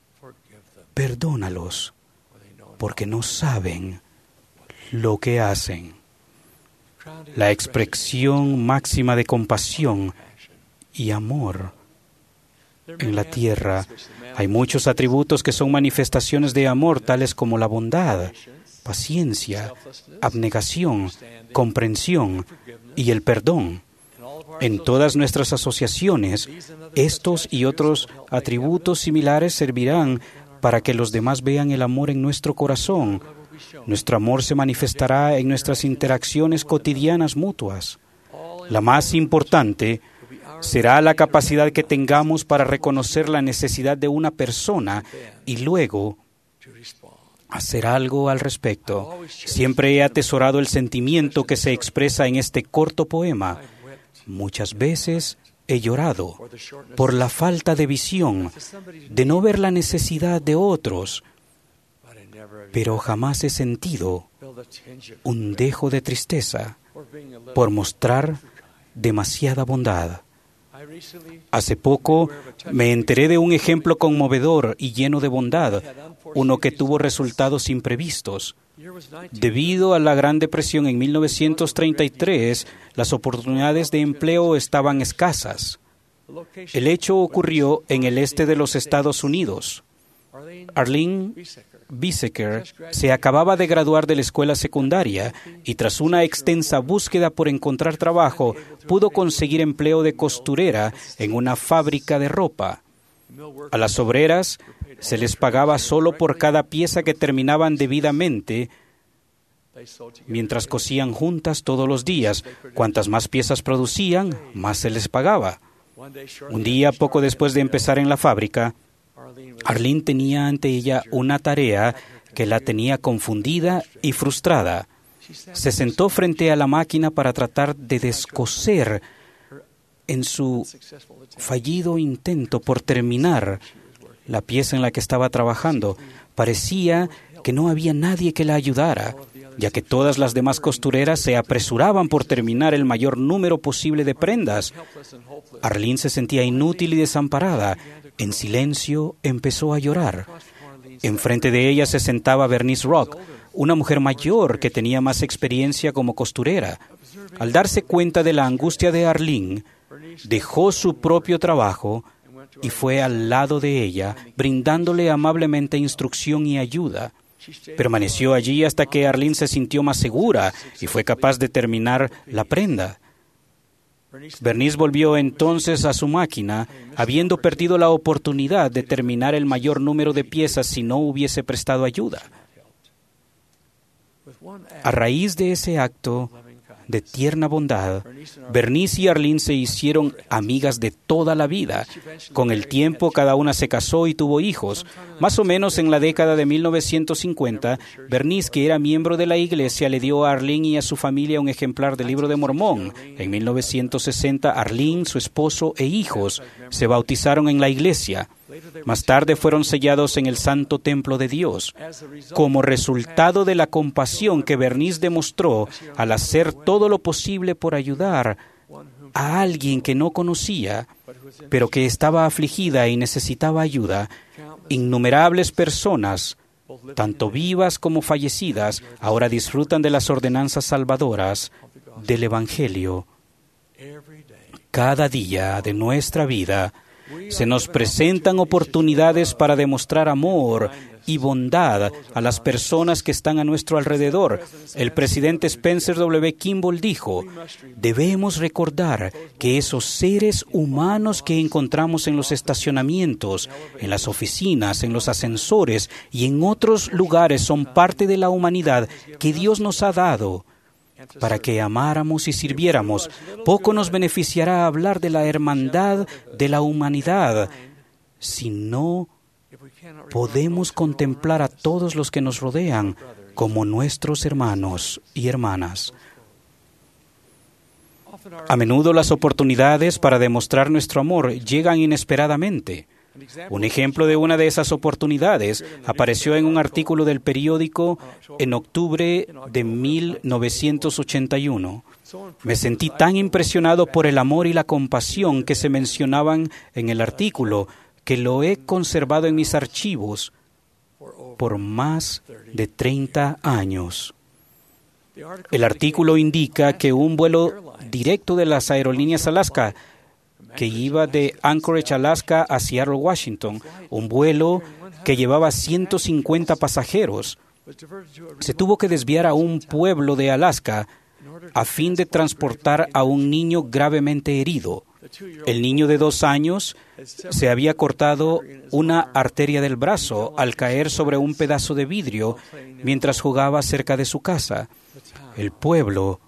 perdónalos, porque no saben lo que hacen. La expresión máxima de compasión y amor en la tierra. Hay muchos atributos que son manifestaciones de amor, tales como la bondad, paciencia, abnegación, comprensión y el perdón. En todas nuestras asociaciones, estos y otros atributos similares servirán para que los demás vean el amor en nuestro corazón. Nuestro amor se manifestará en nuestras interacciones cotidianas mutuas. La más importante será la capacidad que tengamos para reconocer la necesidad de una persona y luego hacer algo al respecto. Siempre he atesorado el sentimiento que se expresa en este corto poema. Muchas veces he llorado por la falta de visión, de no ver la necesidad de otros, pero jamás he sentido un dejo de tristeza por mostrar demasiada bondad. Hace poco me enteré de un ejemplo conmovedor y lleno de bondad, uno que tuvo resultados imprevistos. Debido a la Gran Depresión en mil novecientos treinta y tres, las oportunidades de empleo estaban escasas. El hecho ocurrió en el este de los Estados Unidos. Arlene Biseker se acababa de graduar de la escuela secundaria y tras una extensa búsqueda por encontrar trabajo, pudo conseguir empleo de costurera en una fábrica de ropa. A las obreras se les pagaba solo por cada pieza que terminaban debidamente, mientras cosían juntas todos los días. Cuantas más piezas producían, más se les pagaba. Un día, poco después de empezar en la fábrica, Arlene tenía ante ella una tarea que la tenía confundida y frustrada. Se sentó frente a la máquina para tratar de descoser en su fallido intento por terminar la pieza en la que estaba trabajando. Parecía que no había nadie que la ayudara, ya que todas las demás costureras se apresuraban por terminar el mayor número posible de prendas. Arlene se sentía inútil y desamparada. En silencio empezó a llorar. Enfrente de ella se sentaba Bernice Rock, una mujer mayor que tenía más experiencia como costurera. Al darse cuenta de la angustia de Arlene, dejó su propio trabajo y fue al lado de ella, brindándole amablemente instrucción y ayuda. Permaneció allí hasta que Arlene se sintió más segura y fue capaz de terminar la prenda. Bernice volvió entonces a su máquina, habiendo perdido la oportunidad de terminar el mayor número de piezas si no hubiese prestado ayuda. A raíz de ese acto de tierna bondad, Bernice y Arlene se hicieron amigas de toda la vida. Con el tiempo, cada una se casó y tuvo hijos. Más o menos en la década de mil novecientos cincuenta, Bernice, que era miembro de la iglesia, le dio a Arlene y a su familia un ejemplar del Libro de Mormón. En mil novecientos sesenta, Arlene, su esposo e hijos se bautizaron en la iglesia. Más tarde fueron sellados en el Santo Templo de Dios. Como resultado de la compasión que Bernice demostró al hacer todo lo posible por ayudar a alguien que no conocía, pero que estaba afligida y necesitaba ayuda, innumerables personas, tanto vivas como fallecidas, ahora disfrutan de las ordenanzas salvadoras del Evangelio. Cada día de nuestra vida se nos presentan oportunidades para demostrar amor y bondad a las personas que están a nuestro alrededor. El presidente Spencer W. Kimball dijo: debemos recordar que esos seres humanos que encontramos en los estacionamientos, en las oficinas, en los ascensores y en otros lugares son parte de la humanidad que Dios nos ha dado para que amáramos y sirviéramos. Poco nos beneficiará hablar de la hermandad de la humanidad si no podemos contemplar a todos los que nos rodean como nuestros hermanos y hermanas. A menudo las oportunidades para demostrar nuestro amor llegan inesperadamente. Un ejemplo de una de esas oportunidades apareció en un artículo del periódico en octubre de mil novecientos ochenta y uno. Me sentí tan impresionado por el amor y la compasión que se mencionaban en el artículo que lo he conservado en mis archivos por más de treinta años. El artículo indica que un vuelo directo de las aerolíneas Alaska que iba de Anchorage, Alaska, a Seattle, Washington, un vuelo que llevaba ciento cincuenta pasajeros, se tuvo que desviar a un pueblo de Alaska a fin de transportar a un niño gravemente herido. El niño de dos años se había cortado una arteria del brazo al caer sobre un pedazo de vidrio mientras jugaba cerca de su casa. El pueblo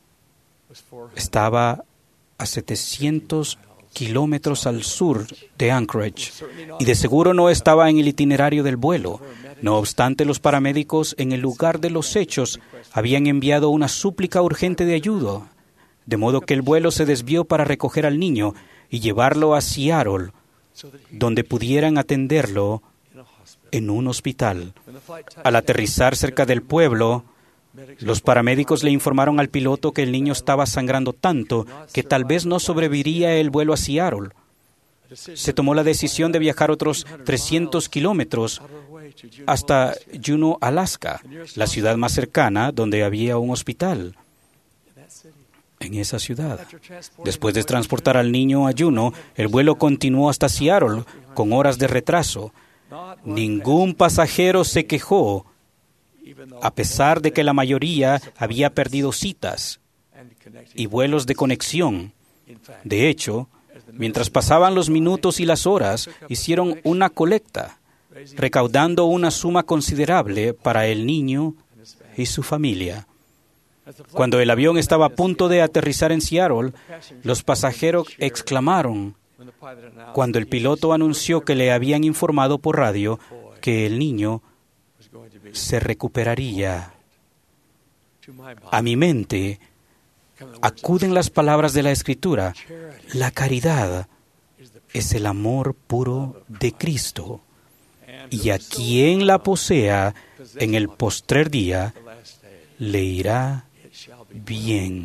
estaba a setecientos kilómetros al sur de Anchorage, y de seguro no estaba en el itinerario del vuelo. No obstante, los paramédicos en el lugar de los hechos habían enviado una súplica urgente de ayuda, de modo que el vuelo se desvió para recoger al niño y llevarlo a Seattle, donde pudieran atenderlo en un hospital. Al aterrizar cerca del pueblo, los paramédicos le informaron al piloto que el niño estaba sangrando tanto que tal vez no sobreviviría el vuelo a Seattle. Se tomó la decisión de viajar otros trescientos kilómetros hasta Juneau, Alaska, la ciudad más cercana donde había un hospital. En esa ciudad. Después de transportar al niño a Juneau, el vuelo continuó hasta Seattle con horas de retraso. Ningún pasajero se quejó, a pesar de que la mayoría había perdido citas y vuelos de conexión. De hecho, mientras pasaban los minutos y las horas, hicieron una colecta, recaudando una suma considerable para el niño y su familia. Cuando el avión estaba a punto de aterrizar en Seattle, los pasajeros exclamaron cuando el piloto anunció que le habían informado por radio que el niño se recuperaría. A mi mente acuden las palabras de la Escritura: la caridad es el amor puro de Cristo, y a quien la posea en el postrer día le irá bien.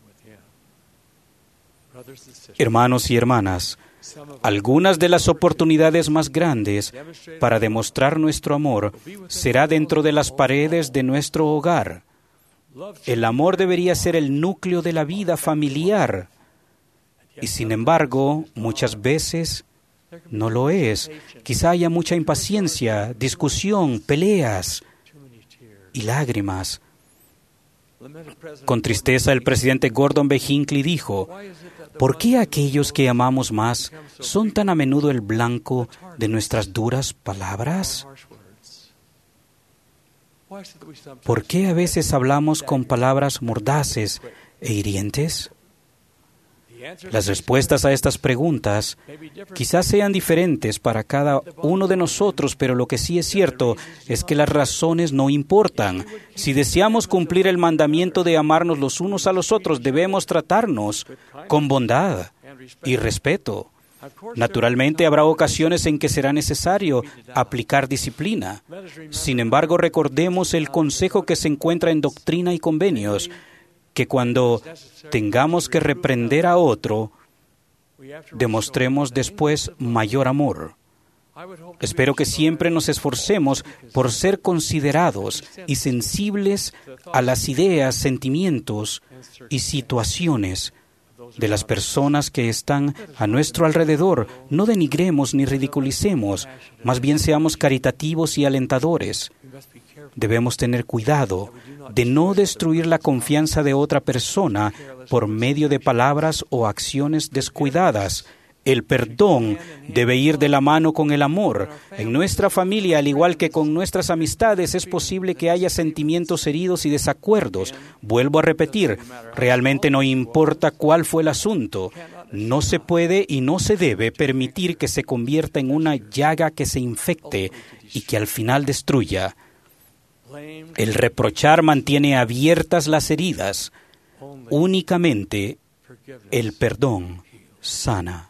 Hermanos y hermanas, algunas de las oportunidades más grandes para demostrar nuestro amor será dentro de las paredes de nuestro hogar. El amor debería ser el núcleo de la vida familiar. Y sin embargo, muchas veces no lo es. Quizá haya mucha impaciencia, discusión, peleas y lágrimas. Con tristeza, el presidente Gordon B. Hinckley dijo: ¿por qué aquellos que amamos más son tan a menudo el blanco de nuestras duras palabras? ¿Por qué a veces hablamos con palabras mordaces e hirientes? Las respuestas a estas preguntas quizás sean diferentes para cada uno de nosotros, pero lo que sí es cierto es que las razones no importan. Si deseamos cumplir el mandamiento de amarnos los unos a los otros, debemos tratarnos con bondad y respeto. Naturalmente, habrá ocasiones en que será necesario aplicar disciplina. Sin embargo, recordemos el consejo que se encuentra en Doctrina y Convenios, que cuando tengamos que reprender a otro, demostremos después mayor amor. Espero que siempre nos esforcemos por ser considerados y sensibles a las ideas, sentimientos y situaciones de las personas que están a nuestro alrededor. No denigremos ni ridiculicemos, más bien seamos caritativos y alentadores. Debemos tener cuidado de no destruir la confianza de otra persona por medio de palabras o acciones descuidadas. El perdón debe ir de la mano con el amor. En nuestra familia, al igual que con nuestras amistades, es posible que haya sentimientos heridos y desacuerdos. Vuelvo a repetir, realmente no importa cuál fue el asunto. No se puede y no se debe permitir que se convierta en una llaga que se infecte y que al final destruya. El reprochar mantiene abiertas las heridas. Únicamente el perdón sana.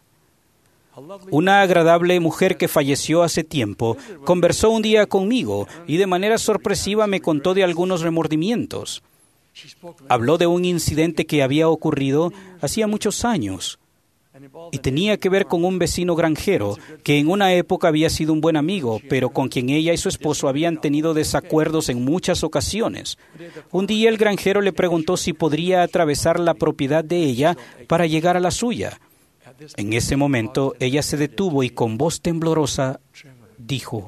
Una agradable mujer que falleció hace tiempo conversó un día conmigo y de manera sorpresiva me contó de algunos remordimientos. Habló de un incidente que había ocurrido hacía muchos años y tenía que ver con un vecino granjero que en una época había sido un buen amigo, pero con quien ella y su esposo habían tenido desacuerdos en muchas ocasiones. Un día el granjero le preguntó si podría atravesar la propiedad de ella para llegar a la suya. En ese momento, ella se detuvo y con voz temblorosa dijo: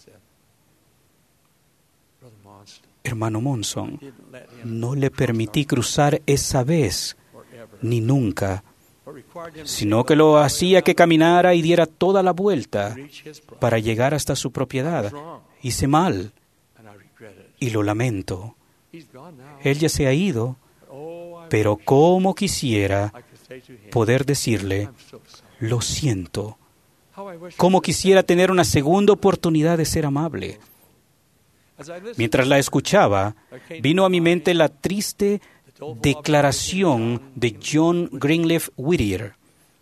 Hermano Monson, no le permití cruzar esa vez, ni nunca, sino que lo hacía que caminara y diera toda la vuelta para llegar hasta su propiedad. Hice mal y lo lamento. Él ya se ha ido, pero cómo quisiera poder decirle: lo siento. Cómo quisiera tener una segunda oportunidad de ser amable. Mientras la escuchaba, vino a mi mente la triste declaración de John Greenleaf Whittier: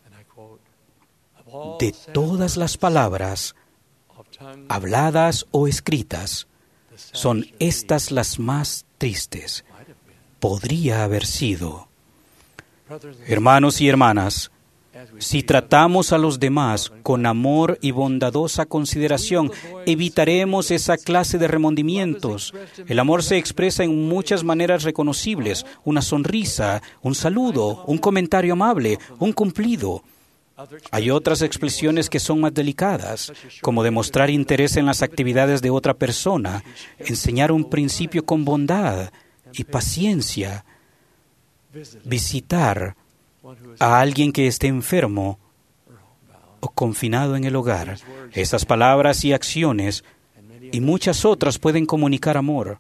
de todas las palabras, habladas o escritas, son estas las más tristes. Podría haber sido. Hermanos y hermanas, si tratamos a los demás con amor y bondadosa consideración, evitaremos esa clase de remordimientos. El amor se expresa en muchas maneras reconocibles: una sonrisa, un saludo, un comentario amable, un cumplido. Hay otras expresiones que son más delicadas, como demostrar interés en las actividades de otra persona, enseñar un principio con bondad y paciencia, visitar a alguien que esté enfermo o confinado en el hogar. Estas palabras y acciones y muchas otras pueden comunicar amor.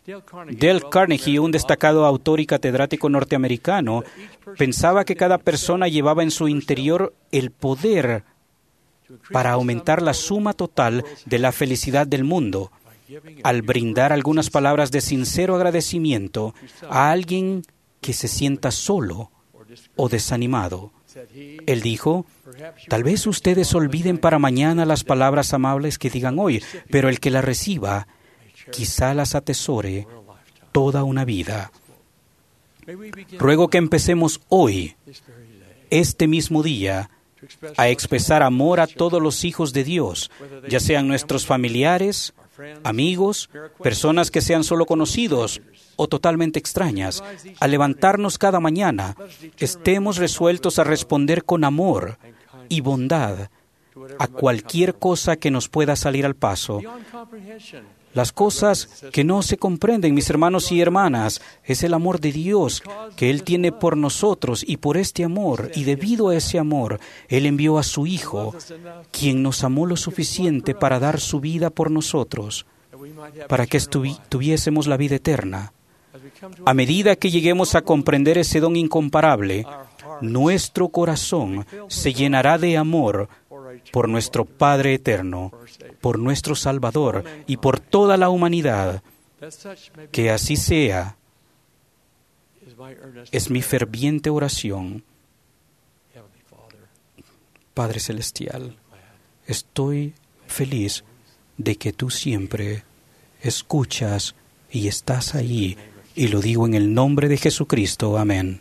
Dale Carnegie, un destacado autor y catedrático norteamericano, pensaba que cada persona llevaba en su interior el poder para aumentar la suma total de la felicidad del mundo, al brindar algunas palabras de sincero agradecimiento a alguien que se sienta solo o desanimado. Él dijo, tal vez ustedes olviden para mañana las palabras amables que digan hoy, pero el que las reciba, quizá las atesore toda una vida. Ruego que empecemos hoy, este mismo día, a expresar amor a todos los hijos de Dios, ya sean nuestros familiares, amigos, personas que sean solo conocidos o totalmente extrañas. Al levantarnos cada mañana, estemos resueltos a responder con amor y bondad a cualquier cosa que nos pueda salir al paso. Las cosas que no se comprenden, mis hermanos y hermanas, es el amor de Dios que Él tiene por nosotros, y por este amor, y debido a ese amor, Él envió a su Hijo, quien nos amó lo suficiente para dar su vida por nosotros, para que estuvi- tuviésemos la vida eterna. A medida que lleguemos a comprender ese don incomparable, nuestro corazón se llenará de amor por nuestro Padre eterno, por nuestro Salvador y por toda la humanidad. Que así sea, es mi ferviente oración. Padre Celestial, estoy feliz de que tú siempre escuchas y estás ahí, y lo digo en el nombre de Jesucristo. Amén.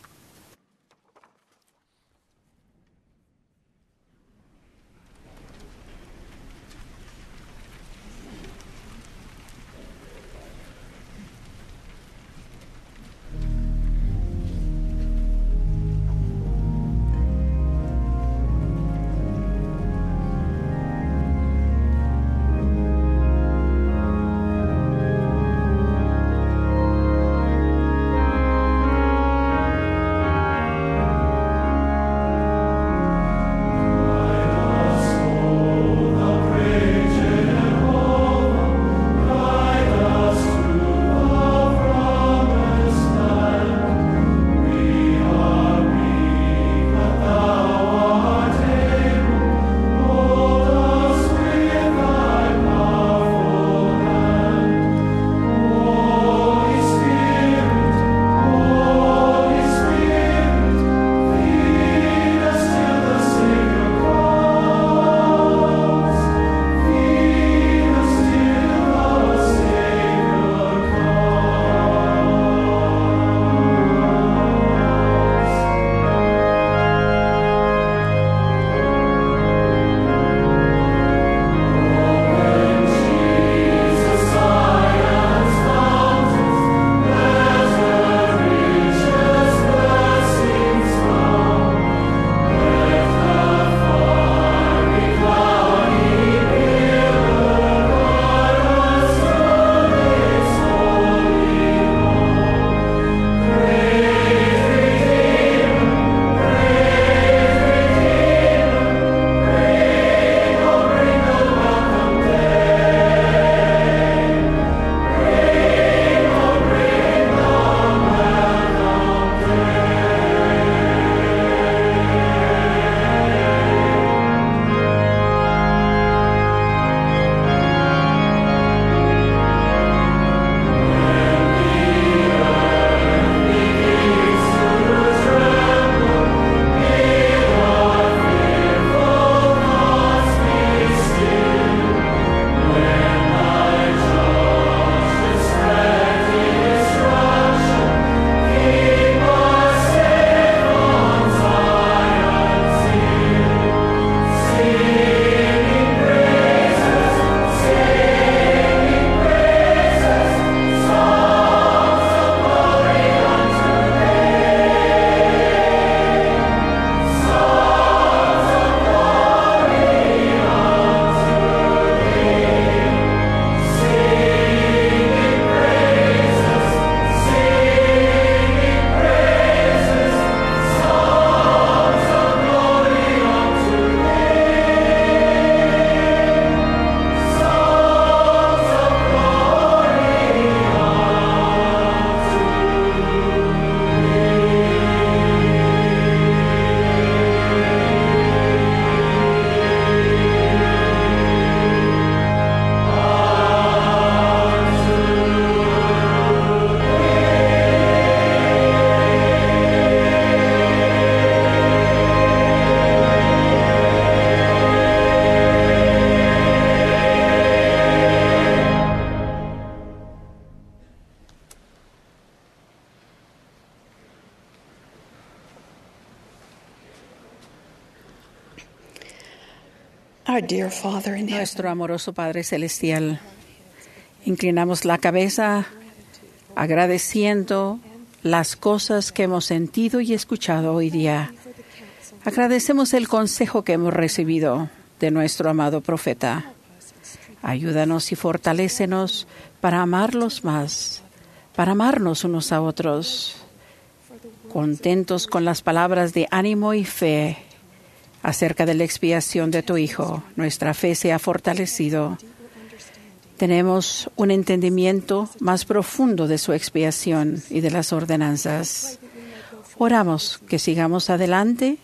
Our dear Father in heaven, Nuestro amoroso Padre Celestial, inclinamos la cabeza agradeciendo las cosas que hemos sentido y escuchado hoy día. Agradecemos el consejo que hemos recibido de nuestro amado profeta. Ayúdanos y fortalécenos para amarlos más, para amarnos unos a otros, contentos con las palabras de ánimo y fe acerca de la expiación de tu Hijo. Nuestra fe se ha fortalecido. Tenemos un entendimiento más profundo de su expiación y de las ordenanzas. Oramos que sigamos adelante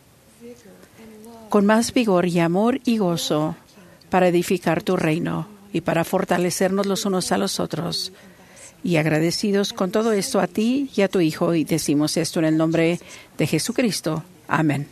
con más vigor y amor y gozo para edificar tu reino y para fortalecernos los unos a los otros. Y agradecidos con todo esto a ti y a tu Hijo, y decimos esto en el nombre de Jesucristo. Amén.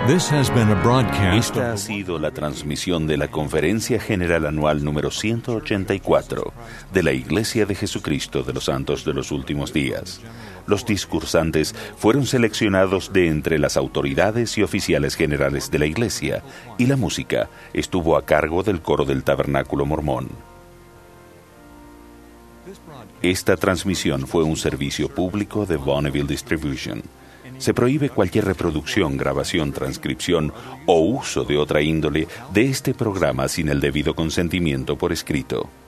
Esta ha sido la transmisión de la Conferencia General Anual número ciento ochenta y cuatro de la Iglesia de Jesucristo de los Santos de los Últimos Días. Los discursantes fueron seleccionados de entre las autoridades y oficiales generales de la Iglesia, y la música estuvo a cargo del coro del Tabernáculo Mormón. Esta transmisión fue un servicio público de Bonneville Distribution. Se prohíbe cualquier reproducción, grabación, transcripción o uso de otra índole de este programa sin el debido consentimiento por escrito.